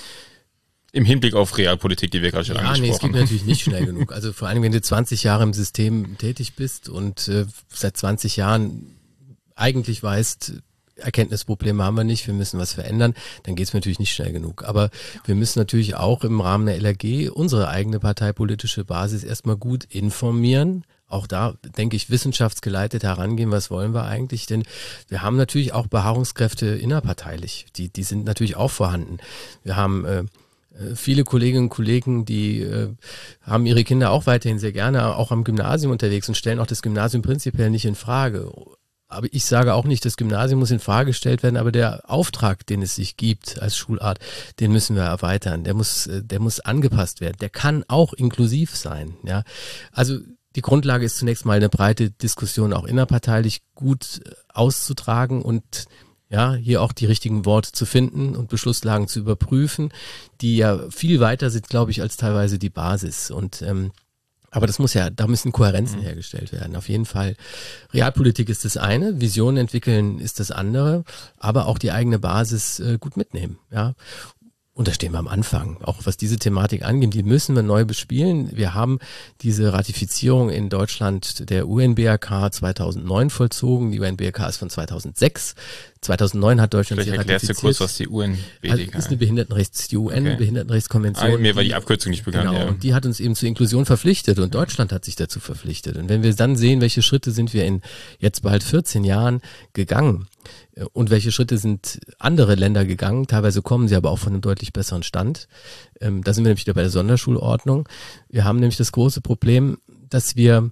S1: Im Hinblick auf Realpolitik, die wir gerade schon
S3: Ja,
S1: angesprochen
S3: nee, es geht
S1: haben.
S3: natürlich nicht schnell genug. Also vor allem, wenn du zwanzig Jahre im System tätig bist und äh, seit zwanzig Jahren eigentlich weißt, Erkenntnisprobleme haben wir nicht, wir müssen was verändern, dann geht es natürlich nicht schnell genug. Aber wir müssen natürlich auch im Rahmen der L R G unsere eigene parteipolitische Basis erstmal gut informieren. Auch da, denke ich, wissenschaftsgeleitet herangehen, was wollen wir eigentlich? Denn wir haben natürlich auch Beharrungskräfte innerparteilich, die, die sind natürlich auch vorhanden. Wir haben äh, viele Kolleginnen und Kollegen, die äh, haben ihre Kinder auch weiterhin sehr gerne auch am Gymnasium unterwegs und stellen auch das Gymnasium prinzipiell nicht in Frage. Aber ich sage auch nicht, das Gymnasium muss in Frage gestellt werden, aber der Auftrag, den es sich gibt als Schulart, den müssen wir erweitern. Der muss, der muss angepasst werden. Der kann auch inklusiv sein. Ja, also die Grundlage ist zunächst mal eine breite Diskussion auch innerparteilich gut auszutragen und ja, hier auch die richtigen Worte zu finden und Beschlusslagen zu überprüfen, die ja viel weiter sind, glaube ich, als teilweise die Basis. Und ähm, Aber das muss ja, da müssen Kohärenzen mhm. hergestellt werden. Auf jeden Fall. Realpolitik ist das eine, Visionen entwickeln ist das andere, aber auch die eigene Basis äh, gut mitnehmen, ja. Und da stehen wir am Anfang, auch was diese Thematik angeht, die müssen wir neu bespielen. Wir haben diese Ratifizierung in Deutschland der U N B R K zweitausendneun vollzogen. Die U N B R K ist von zweitausendssechs. zweitausendneun hat Deutschland
S1: Vielleicht
S3: sie ratifiziert.
S1: Erklärst du kurz, was die U N B R K ist?
S3: Also ist eine Behindertenrechts, die U N-Behindertenrechtskonvention.
S1: Okay. Ah, mir war die Abkürzung nicht bekannt.
S3: Genau,
S1: ja.
S3: und die hat uns eben zur Inklusion verpflichtet und Deutschland hat sich dazu verpflichtet. Und wenn wir dann sehen, welche Schritte sind wir in jetzt bald vierzehn Jahren gegangen, und welche Schritte sind andere Länder gegangen? Teilweise kommen sie aber auch von einem deutlich besseren Stand. Ähm, da sind wir nämlich wieder bei der Sonderschulordnung. Wir haben nämlich das große Problem, dass wir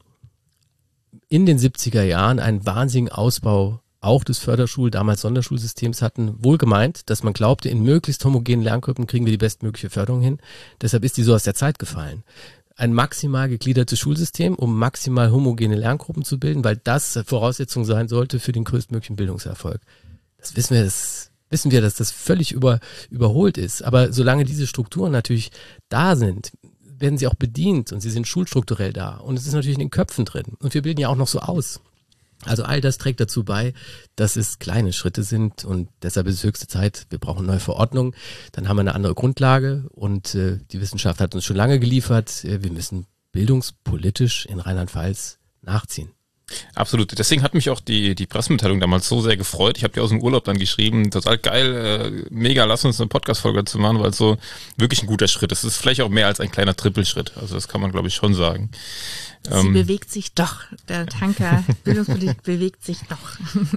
S3: in den siebziger Jahren einen wahnsinnigen Ausbau auch des Förderschul-, damals Sonderschulsystems hatten. Wohl gemeint, dass man glaubte, in möglichst homogenen Lerngruppen kriegen wir die bestmögliche Förderung hin. Deshalb ist die so aus der Zeit gefallen. Ein maximal gegliedertes Schulsystem, um maximal homogene Lerngruppen zu bilden, weil das Voraussetzung sein sollte für den größtmöglichen Bildungserfolg. Das wissen wir, das wissen wir, dass das völlig über, überholt ist. Aber solange diese Strukturen natürlich da sind, werden sie auch bedient und sie sind schulstrukturell da. Und es ist natürlich in den Köpfen drin. Und wir bilden ja auch noch so aus. Also all das trägt dazu bei, dass es kleine Schritte sind und deshalb ist es höchste Zeit, wir brauchen neue Verordnungen, dann haben wir eine andere Grundlage und äh, die Wissenschaft hat uns schon lange geliefert, äh, wir müssen bildungspolitisch in Rheinland-Pfalz nachziehen.
S1: Absolut. Deswegen hat mich auch die die Pressemitteilung damals so sehr gefreut. Ich habe dir aus dem Urlaub dann geschrieben, total geil, äh, mega, lass uns eine Podcast-Folge zu machen, weil es so wirklich ein guter Schritt ist. Es ist vielleicht auch mehr als ein kleiner Trippelschritt. Also das kann man, glaube ich, schon sagen.
S2: Sie ähm, bewegt sich doch. Der Tanker Bildungspolitik bewegt sich doch.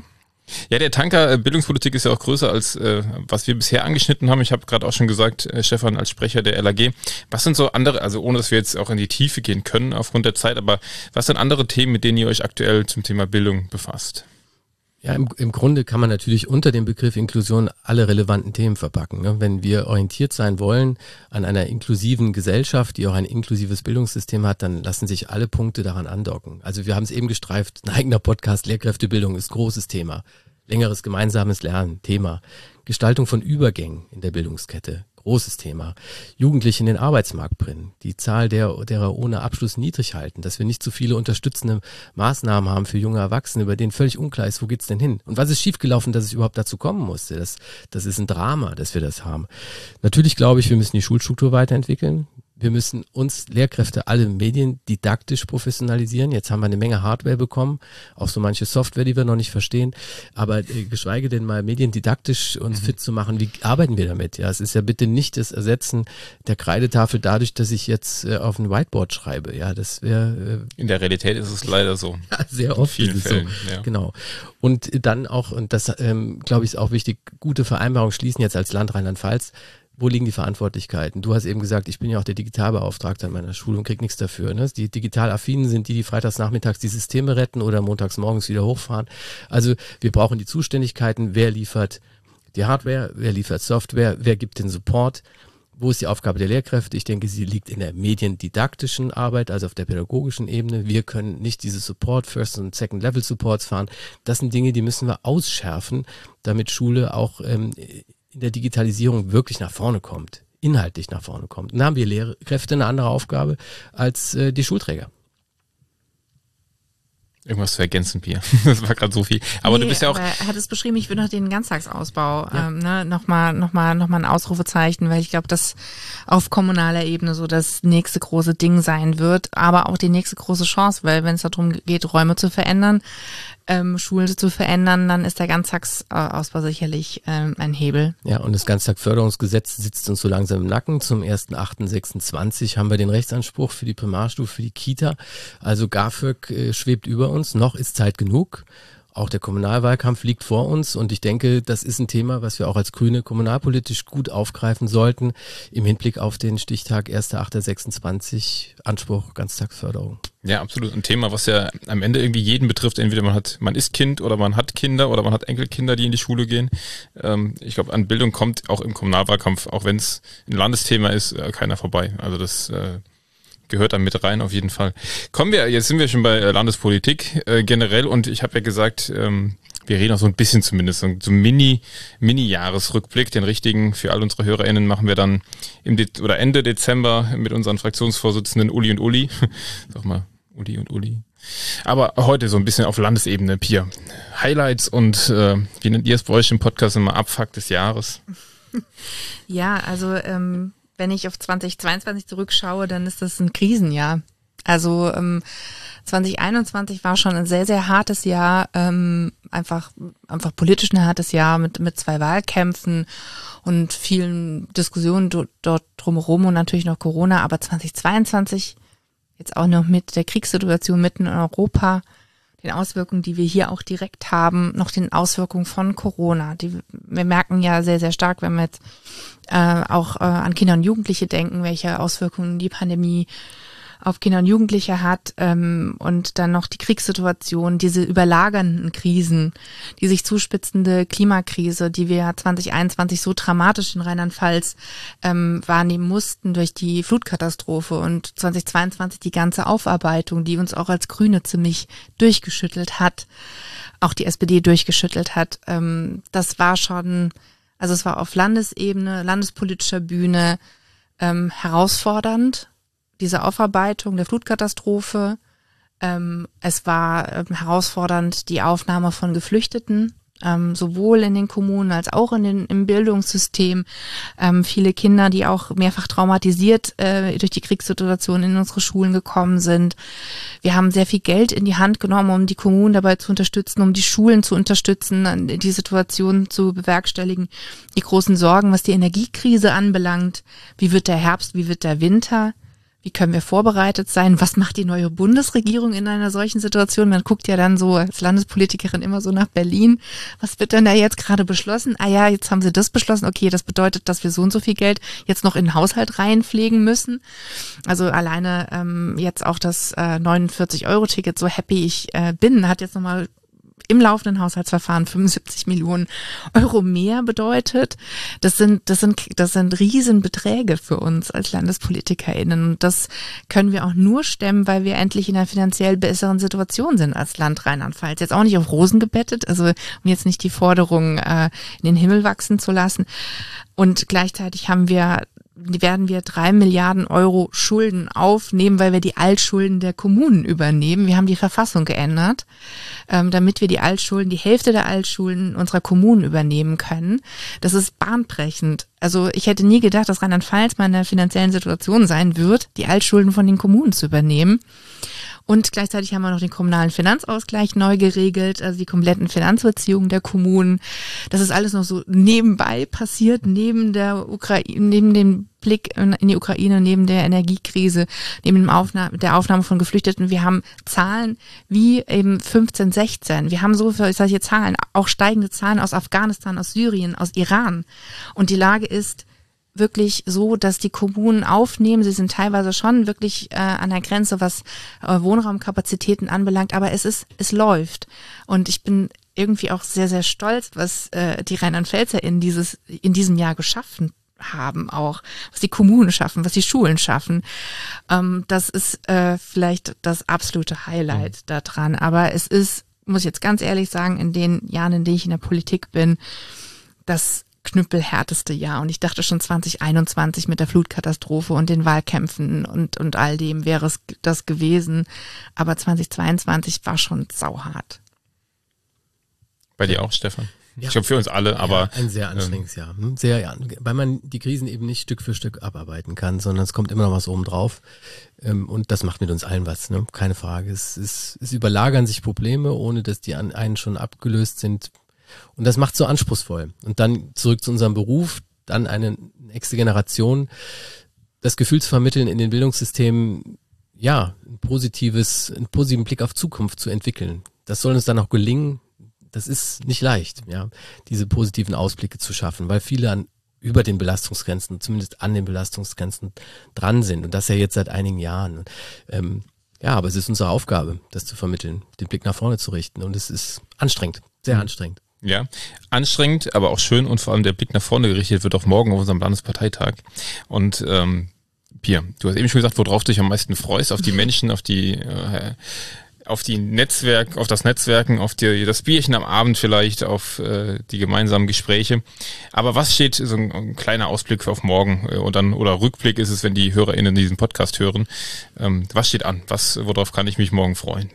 S1: Ja, der Tanker äh, Bildungspolitik ist ja auch größer als äh, was wir bisher angeschnitten haben. Ich habe gerade auch schon gesagt, äh, Stefan als Sprecher der L A G. Was sind so andere, also ohne dass wir jetzt auch in die Tiefe gehen können aufgrund der Zeit, aber was sind andere Themen, mit denen ihr euch aktuell zum Thema Bildung befasst?
S3: Ja, im, im Grunde kann man natürlich unter dem Begriff Inklusion alle relevanten Themen verpacken. Ne? Wenn wir orientiert sein wollen an einer inklusiven Gesellschaft, die auch ein inklusives Bildungssystem hat, dann lassen sich alle Punkte daran andocken. Also wir haben es eben gestreift, ein eigener Podcast, Lehrkräftebildung ist großes Thema. Längeres gemeinsames Lernen, Thema. Gestaltung von Übergängen in der Bildungskette, großes Thema. Jugendliche in den Arbeitsmarkt bringen, die Zahl der, derer ohne Abschluss niedrig halten, dass wir nicht zu viele unterstützende Maßnahmen haben für junge Erwachsene, über denen völlig unklar ist, wo geht's denn hin? Und was ist schiefgelaufen, dass es überhaupt dazu kommen musste? Das, das ist ein Drama, dass wir das haben. Natürlich glaube ich, wir müssen die Schulstruktur weiterentwickeln. Wir müssen uns Lehrkräfte alle mediendidaktisch professionalisieren. Jetzt haben wir eine Menge Hardware bekommen, auch so manche Software, die wir noch nicht verstehen. Aber äh, geschweige denn mal mediendidaktisch uns fit zu machen, wie arbeiten wir damit? Ja, es ist ja bitte nicht das Ersetzen der Kreidetafel dadurch, dass ich jetzt äh, auf ein Whiteboard schreibe. Ja, das wäre äh,
S1: in der Realität ist es leider so.
S3: Ja, sehr oft.
S1: In vielen Fällen.
S3: So.
S1: Ja.
S3: Genau. Und dann auch, und das ähm, glaube ich ist auch wichtig, gute Vereinbarungen schließen jetzt als Land Rheinland-Pfalz. Wo liegen die Verantwortlichkeiten? Du hast eben gesagt, ich bin ja auch der Digitalbeauftragte an meiner Schule und krieg nichts dafür. Ne? Die Digitalaffinen sind die, die freitags nachmittags die Systeme retten oder montags morgens wieder hochfahren. Also wir brauchen die Zuständigkeiten. Wer liefert die Hardware? Wer liefert Software? Wer gibt den Support? Wo ist die Aufgabe der Lehrkräfte? Ich denke, sie liegt in der mediendidaktischen Arbeit, also auf der pädagogischen Ebene. Wir können nicht diese Support, First- und Second-Level-Supports fahren. Das sind Dinge, die müssen wir ausschärfen, damit Schule auch ähm, in der Digitalisierung wirklich nach vorne kommt, inhaltlich nach vorne kommt. Und dann haben wir Lehrkräfte eine andere Aufgabe als äh, die Schulträger.
S1: Irgendwas zu ergänzen, Pia. Das war gerade so viel. Aber
S2: nee,
S1: du bist ja auch...
S2: Er hat es beschrieben, ich will noch den Ganztagsausbau
S3: ja.
S2: ähm, ne, nochmal noch mal, noch mal ein Ausrufezeichen, weil ich glaube, dass auf kommunaler Ebene so das nächste große Ding sein wird, aber auch die nächste große Chance, weil wenn es darum geht, Räume zu verändern, ähm, Schulen zu verändern, dann ist der Ganztagsausbau sicherlich ähm, ein Hebel.
S3: Ja, und das Ganztagförderungsgesetz sitzt uns so langsam im Nacken. Zum ersten achten sechsundzwanzig haben wir den Rechtsanspruch für die Primarstufe, für die Kita. Also GAföG äh, schwebt über uns. Noch ist Zeit genug. Auch der Kommunalwahlkampf liegt vor uns und ich denke, das ist ein Thema, was wir auch als Grüne kommunalpolitisch gut aufgreifen sollten im Hinblick auf den Stichtag erster achter sechsundzwanzig, Anspruch Ganztagsförderung.
S1: Ja, absolut. Ein Thema, was ja am Ende irgendwie jeden betrifft. Entweder man hat, man ist Kind oder man hat Kinder oder man hat Enkelkinder, die in die Schule gehen. Ähm, ich glaube, an Bildung kommt auch im Kommunalwahlkampf, auch wenn es ein Landesthema ist, äh, keiner vorbei. Also das äh, gehört da mit rein auf jeden Fall. Kommen wir, jetzt sind wir schon bei Landespolitik äh, generell und ich habe ja gesagt, ähm, wir reden auch so ein bisschen zumindest, so ein Mini, Mini-Jahresrückblick. Den richtigen für all unsere HörerInnen machen wir dann im De- oder Ende Dezember mit unseren Fraktionsvorsitzenden Uli und Uli. Sag mal, Uli und Uli. Aber heute so ein bisschen auf Landesebene, Pia. Highlights und äh, wie nennt ihr es bei euch im Podcast immer, Abfuck des Jahres?
S2: Ja, also ähm, wenn ich auf zweitausendzweiundzwanzig zurückschaue, dann ist das ein Krisenjahr. Also ähm, zwanzig einundzwanzig war schon ein sehr, sehr hartes Jahr, ähm, einfach einfach politisch ein hartes Jahr mit mit zwei Wahlkämpfen und vielen Diskussionen do, dort drumherum und natürlich noch Corona. Aber zweitausendzweiundzwanzig jetzt auch noch mit der Kriegssituation mitten in Europa, den Auswirkungen, die wir hier auch direkt haben, noch den Auswirkungen von Corona. Die, wir merken ja sehr, sehr stark, wenn wir jetzt äh, auch äh, an Kinder und Jugendliche denken, welche Auswirkungen die Pandemie auf Kinder und Jugendliche hat, ähm, und dann noch die Kriegssituation, diese überlagernden Krisen, die sich zuspitzende Klimakrise, die wir zwanzig einundzwanzig so dramatisch in Rheinland-Pfalz ähm, wahrnehmen mussten durch die Flutkatastrophe und zwanzig zweiundzwanzig die ganze Aufarbeitung, die uns auch als Grüne ziemlich durchgeschüttelt hat, auch die S P D durchgeschüttelt hat. Ähm, das war schon, also es war auf Landesebene, landespolitischer Bühne ähm, herausfordernd, diese Aufarbeitung der Flutkatastrophe. Ähm, es war ähm, herausfordernd die Aufnahme von Geflüchteten, ähm, sowohl in den Kommunen als auch in den, im Bildungssystem. Ähm, viele Kinder, die auch mehrfach traumatisiert äh, durch die Kriegssituation in unsere Schulen gekommen sind. Wir haben sehr viel Geld in die Hand genommen, um die Kommunen dabei zu unterstützen, um die Schulen zu unterstützen, die Situation zu bewerkstelligen. Die großen Sorgen, was die Energiekrise anbelangt. Wie wird der Herbst, wie wird der Winter? Wie können wir vorbereitet sein? Was macht die neue Bundesregierung in einer solchen Situation? Man guckt ja dann so als Landespolitikerin immer so nach Berlin. Was wird denn da jetzt gerade beschlossen? Ah ja, jetzt haben sie das beschlossen. Okay, das bedeutet, dass wir so und so viel Geld jetzt noch in den Haushalt reinpflegen müssen. Also alleine ähm, jetzt auch das äh, neunundvierzig-Euro-Ticket, so happy ich äh, bin, hat jetzt nochmal im laufenden Haushaltsverfahren fünfundsiebzig Millionen Euro mehr bedeutet. Das sind, das sind, das sind Riesenbeträge für uns als LandespolitikerInnen. Und das können wir auch nur stemmen, weil wir endlich in einer finanziell besseren Situation sind als Land Rheinland-Pfalz. Jetzt auch nicht auf Rosen gebettet, also um jetzt nicht die Forderung äh, in den Himmel wachsen zu lassen. Und gleichzeitig haben wir werden wir drei Milliarden Euro Schulden aufnehmen, weil wir die Altschulden der Kommunen übernehmen. Wir haben die Verfassung geändert, ähm, damit wir die Altschulden, die Hälfte der Altschulden unserer Kommunen übernehmen können. Das ist bahnbrechend. Also ich hätte nie gedacht, dass Rheinland-Pfalz mal in einer finanziellen Situation sein wird, die Altschulden von den Kommunen zu übernehmen. Und gleichzeitig haben wir noch den kommunalen Finanzausgleich neu geregelt, also die kompletten Finanzbeziehungen der Kommunen. Das ist alles noch so nebenbei passiert, neben der Ukraine, neben dem Blick in die Ukraine, neben der Energiekrise, neben dem Aufnahme, der Aufnahme von Geflüchteten. Wir haben Zahlen wie eben fünfzehn, sechzehn. Wir haben so solche Zahlen, auch steigende Zahlen aus Afghanistan, aus Syrien, aus Iran. Und die Lage ist wirklich so, dass die Kommunen aufnehmen. Sie sind teilweise schon wirklich äh, an der Grenze, was äh, Wohnraumkapazitäten anbelangt, aber es ist, es läuft. Und ich bin irgendwie auch sehr, sehr stolz, was äh, die Rheinland-Pfälzer in dieses, in diesem Jahr geschaffen haben auch, was die Kommunen schaffen, was die Schulen schaffen. Ähm, das ist äh, vielleicht das absolute Highlight mhm. daran. Aber es ist, muss ich jetzt ganz ehrlich sagen, in den Jahren, in denen ich in der Politik bin, das knüppelhärteste Jahr. Und ich dachte schon zwanzig einundzwanzig mit der Flutkatastrophe und den Wahlkämpfen und, und all dem wäre es das gewesen. Aber zwanzig zweiundzwanzig war schon sauhart.
S1: Bei dir auch, Stefan?
S3: Ja.
S1: Ich glaube für uns alle, aber...
S3: Ja, ein sehr anstrengendes ähm, Jahr. Sehr, ja, weil man die Krisen eben nicht Stück für Stück abarbeiten kann, sondern es kommt immer noch was oben drauf. Ähm, und das macht mit uns allen was, ne? Keine Frage. Es, es, es überlagern sich Probleme, ohne dass die an einen schon abgelöst sind. Und das macht so anspruchsvoll. Und dann zurück zu unserem Beruf, dann eine nächste Generation, das Gefühl zu vermitteln in den Bildungssystemen, ja, ein positives, einen positiven Blick auf Zukunft zu entwickeln. Das soll uns dann auch gelingen. Das ist nicht leicht, ja, diese positiven Ausblicke zu schaffen, weil viele an über den Belastungsgrenzen, zumindest an den Belastungsgrenzen dran sind. Und das ja jetzt seit einigen Jahren. Ähm, ja, aber es ist unsere Aufgabe, das zu vermitteln, den Blick nach vorne zu richten. Und es ist anstrengend, sehr mhm. anstrengend.
S1: Ja, anstrengend, aber auch schön und vor allem der Blick nach vorne gerichtet wird auch morgen auf unserem Landesparteitag. Und ähm, Pia, du hast eben schon gesagt, worauf du dich am meisten freust, auf die Menschen, auf die äh, auf die Netzwerk, auf das Netzwerken, auf die, das Bierchen am Abend vielleicht, auf äh, die gemeinsamen Gespräche. Aber was steht, so ein, ein kleiner Ausblick auf morgen äh, und dann oder Rückblick ist es, wenn die HörerInnen diesen Podcast hören. Ähm, was steht an? Was, worauf kann ich mich morgen freuen?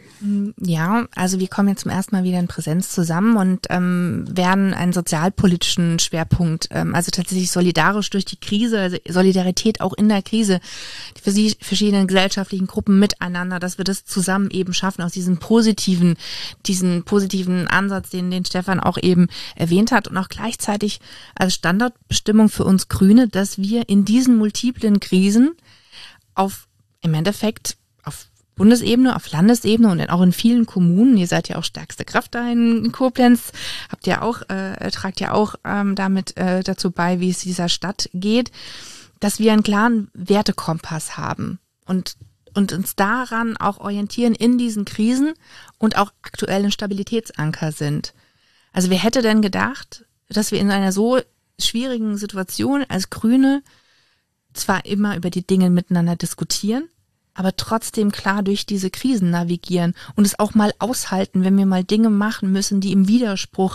S2: Ja, also wir kommen jetzt zum ersten Mal wieder in Präsenz zusammen und ähm, werden einen sozialpolitischen Schwerpunkt, ähm, also tatsächlich solidarisch durch die Krise, also Solidarität auch in der Krise, die verschiedenen gesellschaftlichen Gruppen miteinander, dass wir das zusammen eben schaffen, aus diesem positiven, diesen positiven Ansatz, den, den Stefan auch eben erwähnt hat und auch gleichzeitig als Standardbestimmung für uns Grüne, dass wir in diesen multiplen Krisen auf, im Endeffekt, auf Bundesebene, auf Landesebene und auch in vielen Kommunen, ihr seid ja auch stärkste Kraft da in Koblenz, habt ja auch, äh, tragt ja auch ähm, damit äh, dazu bei, wie es dieser Stadt geht, dass wir einen klaren Wertekompass haben und, und uns daran auch orientieren in diesen Krisen und auch aktuellen Stabilitätsanker sind. Also wer hätte denn gedacht, dass wir in einer so schwierigen Situation als Grüne zwar immer über die Dinge miteinander diskutieren, aber trotzdem klar durch diese Krisen navigieren und es auch mal aushalten, wenn wir mal Dinge machen müssen, die im Widerspruch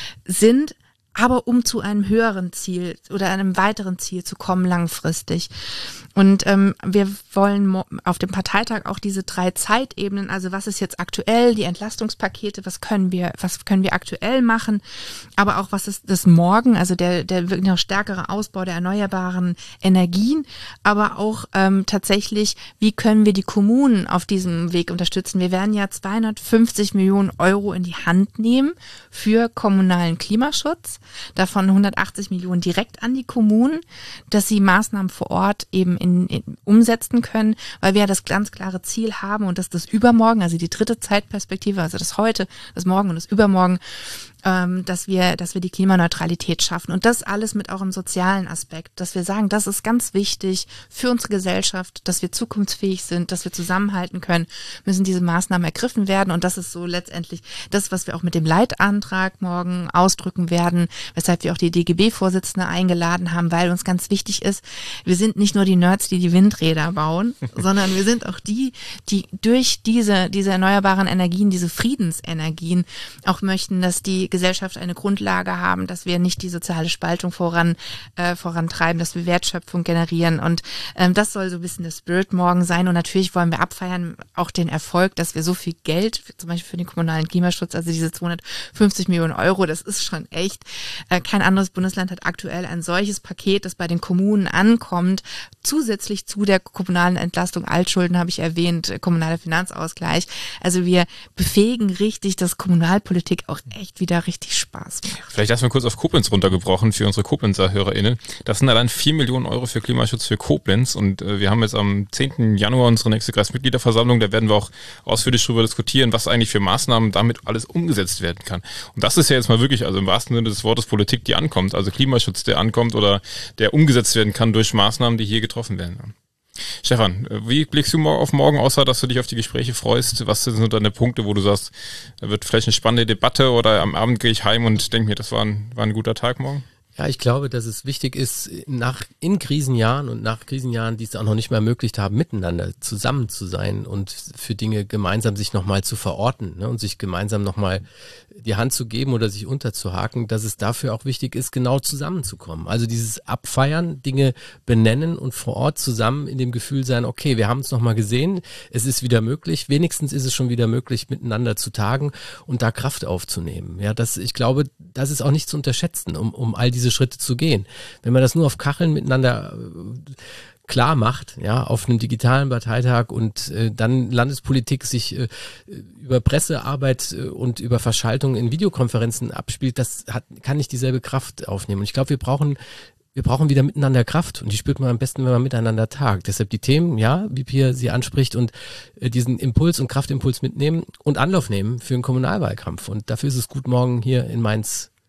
S2: sind, aber um zu einem höheren Ziel oder einem weiteren Ziel zu kommen langfristig. Und ähm, wir wollen mo- auf dem Parteitag auch diese drei Zeitebenen, also was ist jetzt aktuell, die Entlastungspakete, was können wir, was können wir aktuell machen, aber auch was ist das Morgen, also der der wirklich noch stärkere Ausbau der erneuerbaren Energien, aber auch ähm, tatsächlich, wie können wir die Kommunen auf diesem Weg unterstützen. Wir werden ja zweihundertfünfzig Millionen Euro in die Hand nehmen für kommunalen Klimaschutz. Davon hundertachtzig Millionen direkt an die Kommunen, dass sie Maßnahmen vor Ort eben in, in, umsetzen können, weil wir ja das ganz klare Ziel haben und dass das Übermorgen, also die dritte Zeitperspektive, also das Heute, das Morgen und das Übermorgen, ähm, dass wir, dass wir die Klimaneutralität schaffen und das alles mit auch im sozialen Aspekt, dass wir sagen, das ist ganz wichtig für unsere Gesellschaft, dass wir zukunftsfähig sind, dass wir zusammenhalten können, müssen diese Maßnahmen ergriffen werden und das ist so letztendlich das, was wir auch mit dem Leitantrag morgen ausdrücken werden, weshalb wir auch die D G B-Vorsitzende eingeladen haben, weil uns ganz wichtig ist, wir sind nicht nur die Nerds, die die Windräder bauen, sondern wir sind auch die, die durch diese, diese erneuerbaren Energien, diese Friedensenergien auch möchten, dass die Gesellschaft eine Grundlage haben, dass wir nicht die soziale Spaltung voran äh, vorantreiben, dass wir Wertschöpfung generieren und ähm, das soll so ein bisschen der Spirit morgen sein und natürlich wollen wir abfeiern auch den Erfolg, dass wir so viel Geld, zum Beispiel für den kommunalen Klimaschutz, also diese zweihundertfünfzig Millionen Euro, das ist schon echt, äh, kein anderes Bundesland hat aktuell ein solches Paket, das bei den Kommunen ankommt, zusätzlich zu der kommunalen Entlastung Altschulden habe ich erwähnt, äh, kommunaler Finanzausgleich, also wir befähigen richtig, dass Kommunalpolitik auch echt wieder richtig Spaß macht.
S1: Vielleicht erstmal kurz auf Koblenz runtergebrochen für unsere Koblenzer HörerInnen. Das sind allein vier Millionen Euro für Klimaschutz für Koblenz und äh, wir haben jetzt am zehnten Januar unsere nächste Kreismitgliederversammlung, da werden wir auch ausführlich darüber diskutieren, was eigentlich für Maßnahmen damit alles umgesetzt werden kann. Und das ist ja jetzt mal wirklich, also im wahrsten Sinne des Wortes Politik, die ankommt, also Klimaschutz, der ankommt oder der umgesetzt werden kann durch Maßnahmen, die hier getroffen werden. Stefan, wie blickst du auf morgen, außer dass du dich auf die Gespräche freust? Was sind so deine Punkte, wo du sagst, da wird vielleicht eine spannende Debatte oder am Abend gehe ich heim und denke mir, das war ein, war ein guter Tag morgen?
S3: Ja, ich glaube, dass es wichtig ist, nach in Krisenjahren und nach Krisenjahren, die es auch noch nicht mehr ermöglicht haben, miteinander zusammen zu sein und für Dinge gemeinsam sich nochmal zu verorten, ne, und sich gemeinsam nochmal die Hand zu geben oder sich unterzuhaken, dass es dafür auch wichtig ist, genau zusammenzukommen. Also dieses Abfeiern, Dinge benennen und vor Ort zusammen in dem Gefühl sein, okay, wir haben es nochmal gesehen, es ist wieder möglich, wenigstens ist es schon wieder möglich, miteinander zu tagen und da Kraft aufzunehmen. Ja, das, ich glaube, das ist auch nicht zu unterschätzen, um, um all diese Schritte zu gehen. Wenn man das nur auf Kacheln miteinander äh, klar macht, ja, auf einem digitalen Parteitag und äh, dann Landespolitik sich äh, über Pressearbeit äh, und über Verschaltung in Videokonferenzen abspielt, das hat, kann nicht dieselbe Kraft aufnehmen. Und ich glaube, wir brauchen wir brauchen wieder miteinander Kraft und die spürt man am besten, wenn man miteinander tagt. Deshalb die Themen, ja, wie Pia sie anspricht und äh, diesen Impuls und Kraftimpuls mitnehmen und Anlauf nehmen für einen Kommunalwahlkampf. Und dafür ist es gut, morgen hier in Mainz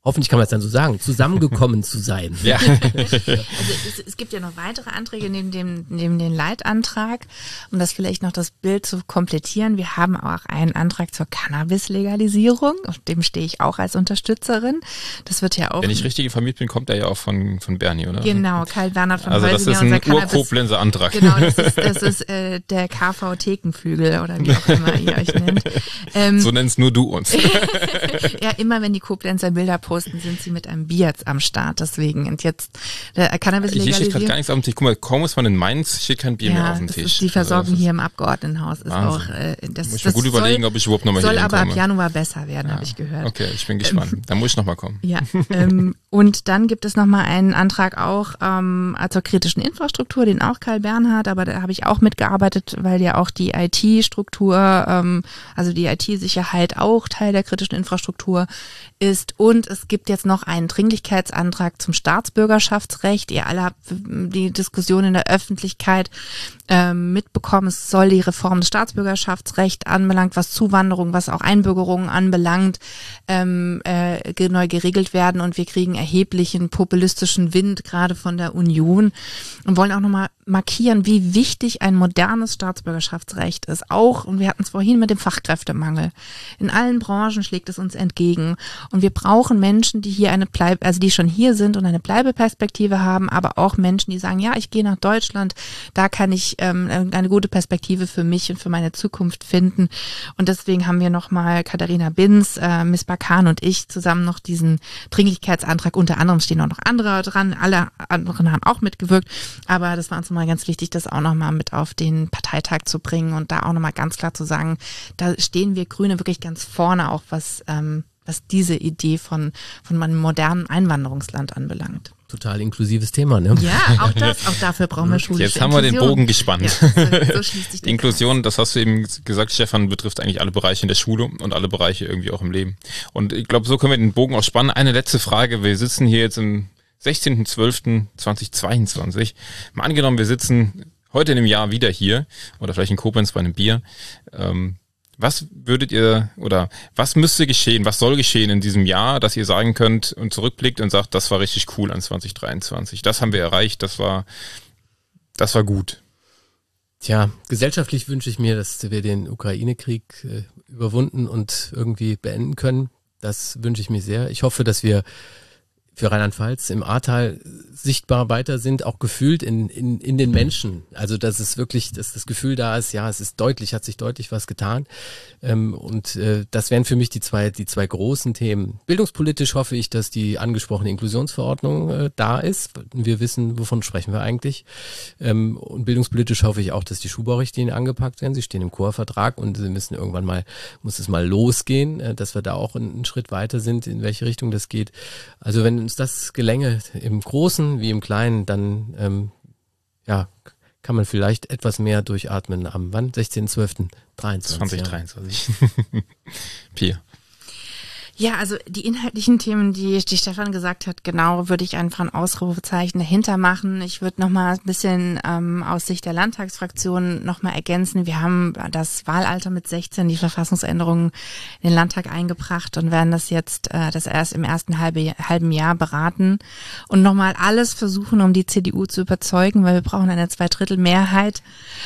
S3: hoffentlich kann man es dann so sagen, zusammengekommen zu sein.
S1: Ja.
S2: Also es, es gibt ja noch weitere Anträge neben dem, neben dem Leitantrag, um das vielleicht noch das Bild zu komplettieren. Wir haben auch einen Antrag zur Cannabis-Legalisierung, auf dem stehe ich auch als Unterstützerin. Das wird ja auch...
S1: Wenn ich richtig informiert bin, kommt er ja auch von, von Bernie, oder?
S2: Genau, Karl Bernhard von
S1: Also
S2: Heusinger,
S1: das ist ein
S2: unser Cannabis-
S1: Urkoblenzer Antrag.
S2: Genau, das ist, das ist äh, der K V-Thekenflügel oder wie auch immer ihr euch nennt. Ähm,
S1: So nennst nur du uns.
S2: ja, immer wenn die Koblenzer Bilder posten, sind sie mit einem Bier am Start. Deswegen und jetzt der Cannabis
S1: Hier steht gerade
S2: legalisieren.
S1: gar nichts auf dem Tisch. Guck mal, kaum ist man in Mainz, steht kein Bier mehr auf dem
S2: das
S1: Tisch.
S2: ist die Versorgung
S1: Also,
S2: hier im Abgeordnetenhaus ist
S1: Wahnsinn.
S2: auch. Äh, das,
S1: muss ich
S2: das
S1: mir gut überlegen,
S2: soll,
S1: ob ich überhaupt nochmal hier
S2: soll aber
S1: hinkomme.
S2: ab Januar besser werden, habe ich gehört.
S1: Okay, ich bin gespannt.
S2: Ähm,
S1: Da muss ich nochmal kommen.
S2: Ja, ähm, und dann gibt es nochmal einen Antrag auch ähm, zur kritischen Infrastruktur, den auch Karl Bernhard, aber da habe ich auch mitgearbeitet, weil ja auch die I T-Struktur, ähm, also die I T-Sicherheit auch Teil der kritischen Infrastruktur ist. Und es gibt jetzt noch einen Dringlichkeitsantrag zum Staatsbürgerschaftsrecht. Ihr alle habt die Diskussion in der Öffentlichkeit ähm, mitbekommen. Es soll die Reform des Staatsbürgerschaftsrechts anbelangt, was Zuwanderung, was auch Einbürgerungen anbelangt, ähm, äh, neu geregelt werden. Und wir kriegen erheblichen populistischen Wind, gerade von der Union. Und wollen auch nochmal markieren, wie wichtig ein modernes Staatsbürgerschaftsrecht ist. Auch, und wir hatten es vorhin mit dem Fachkräftemangel. In allen Branchen schlägt es uns entgegen. Und wir brauchen Menschen, die hier eine Bleib, also die schon hier sind und eine Bleibeperspektive haben, aber auch Menschen, die sagen, ja, ich gehe nach Deutschland, da kann ich ähm, eine gute Perspektive für mich und für meine Zukunft finden. Und deswegen haben wir nochmal Katharina Binz, äh, Miss Bakan und ich zusammen noch diesen Dringlichkeitsantrag, unter anderem stehen auch noch andere dran, alle anderen haben auch mitgewirkt, aber das war uns mal ganz wichtig, das auch nochmal mit auf den Parteitag zu bringen und da auch nochmal ganz klar zu sagen, da stehen wir Grüne wirklich ganz vorne, auch was, ähm, was diese Idee von, von einem modernen Einwanderungsland anbelangt.
S3: Total inklusives Thema, ne?
S2: Ja, auch das, auch dafür brauchen wir schulische
S1: Jetzt haben wir den
S2: Inklusion.
S1: Bogen gespannt.
S2: Ja, so, so schließt sich der
S1: Inklusion, das hast du eben gesagt, Stefan, betrifft eigentlich alle Bereiche in der Schule und alle Bereiche irgendwie auch im Leben. Und ich glaube, so können wir den Bogen auch spannen. Eine letzte Frage. Wir sitzen hier jetzt im sechzehnten zwölften zweitausendzweiundzwanzig. Mal angenommen, wir sitzen heute in dem Jahr wieder hier oder vielleicht in Koblenz bei einem Bier. Ähm, was würdet ihr oder was müsste geschehen, was soll geschehen in diesem Jahr, dass ihr sagen könnt und zurückblickt und sagt, das war richtig cool an zwanzig dreiundzwanzig. Das haben wir erreicht, das war, das war gut.
S3: Tja, gesellschaftlich wünsche ich mir, dass wir den Ukraine-Krieg äh, überwunden und irgendwie beenden können. Das wünsche ich mir sehr. Ich hoffe, dass wir für Rheinland-Pfalz im Ahrtal sichtbar weiter sind, auch gefühlt in, in, in den Menschen. Also dass es wirklich, dass das Gefühl da ist, ja, es ist deutlich, hat sich deutlich was getan. Ähm, und äh, das wären für mich die zwei, die zwei großen Themen. Bildungspolitisch hoffe ich, dass die angesprochene Inklusionsverordnung äh, da ist. Wir wissen, wovon sprechen wir eigentlich. Ähm, und bildungspolitisch hoffe ich auch, dass die Schulbaurichtlinien angepackt werden. Sie stehen im Chorvertrag und sie müssen irgendwann mal, muss es mal losgehen, äh, dass wir da auch einen, einen Schritt weiter sind, in welche Richtung das geht. Also wenn uns das gelänge, im Großen wie im Kleinen, dann ähm, ja, kann man vielleicht etwas mehr durchatmen am wann? sechzehnten zwölften dreiundzwanzig.
S1: zwanzig dreiundzwanzig. Pia.
S2: Ja, also die inhaltlichen Themen, die, die Stefan gesagt hat, genau, würde ich einfach ein Ausrufezeichen dahinter machen. Ich würde nochmal ein bisschen ähm, aus Sicht der Landtagsfraktion nochmal ergänzen. Wir haben das Wahlalter mit sechzehn, die Verfassungsänderungen in den Landtag eingebracht und werden das jetzt äh, das erst im ersten halbe, halben Jahr beraten und nochmal alles versuchen, um die C D U zu überzeugen, weil wir brauchen eine Zweidrittelmehrheit,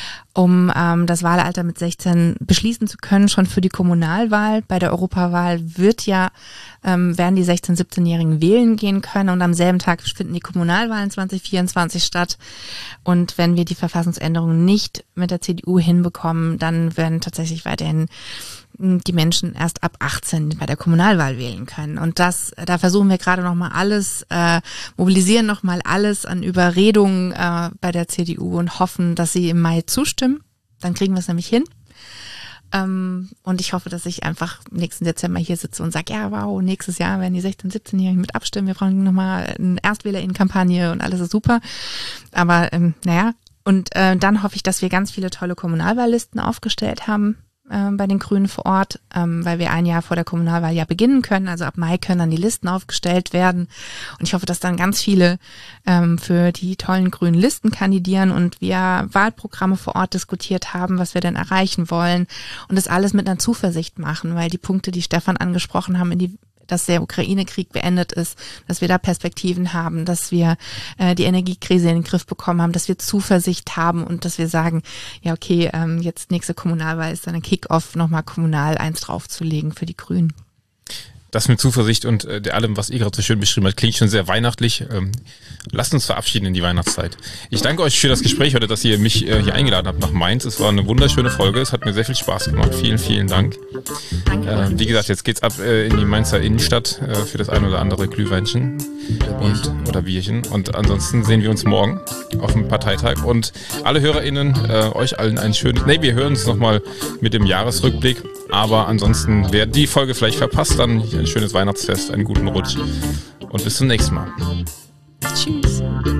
S2: um ähm, das Wahlalter mit sechzehn beschließen zu können, schon für die Kommunalwahl. Bei der Europawahl wird ja, ähm, werden die sechzehn-, siebzehnjährigen wählen gehen können und am selben Tag finden die Kommunalwahlen zwanzig vierundzwanzig statt. Und wenn wir die Verfassungsänderungen nicht mit der C D U hinbekommen, dann werden tatsächlich weiterhin die Menschen erst ab achtzehn bei der Kommunalwahl wählen können. Und das, da versuchen wir gerade nochmal alles, äh, mobilisieren nochmal alles an Überredungen äh, bei der C D U und hoffen, dass sie im Mai zustimmen. Dann kriegen wir es nämlich hin. Ähm, und ich hoffe, dass ich einfach nächsten Dezember hier sitze und sage, ja, wow, nächstes Jahr werden die sechzehn-, siebzehnjährigen mit abstimmen. Wir brauchen nochmal eine ErstwählerInnen-Kampagne und alles ist super. Aber ähm, naja, und äh, dann hoffe ich, dass wir ganz viele tolle Kommunalwahllisten aufgestellt haben bei den Grünen vor Ort, ähm, weil wir ein Jahr vor der Kommunalwahl ja beginnen können. Also ab Mai können dann die Listen aufgestellt werden. Und ich hoffe, dass dann ganz viele ähm, für die tollen grünen Listen kandidieren und wir Wahlprogramme vor Ort diskutiert haben, was wir denn erreichen wollen und das alles mit einer Zuversicht machen, weil die Punkte, die Stefan angesprochen haben, in die dass der Ukraine-Krieg beendet ist, dass wir da Perspektiven haben, dass wir äh, die Energiekrise in den Griff bekommen haben, dass wir Zuversicht haben und dass wir sagen, ja okay, ähm, jetzt nächste Kommunalwahl ist dann ein Kick-Off, nochmal kommunal eins draufzulegen für die Grünen.
S1: Das mit Zuversicht und äh, allem, was ihr gerade so schön beschrieben habt, klingt schon sehr weihnachtlich. Ähm, lasst uns verabschieden in die Weihnachtszeit. Ich danke euch für das Gespräch heute, dass ihr mich äh, hier eingeladen habt nach Mainz. Es war eine wunderschöne Folge. Es hat mir sehr viel Spaß gemacht. Vielen, vielen Dank.
S2: Danke.
S1: Äh, wie gesagt, jetzt geht's ab äh, in die Mainzer Innenstadt äh, für das ein oder andere Glühweinchen und oder Bierchen. Und ansonsten sehen wir uns morgen auf dem Parteitag. Und alle HörerInnen, äh, euch allen ein schönes... Nee, wir hören uns nochmal mit dem Jahresrückblick. Aber ansonsten, wer die Folge vielleicht verpasst, dann ein schönes Weihnachtsfest, einen guten Rutsch und bis zum nächsten Mal.
S2: Tschüss.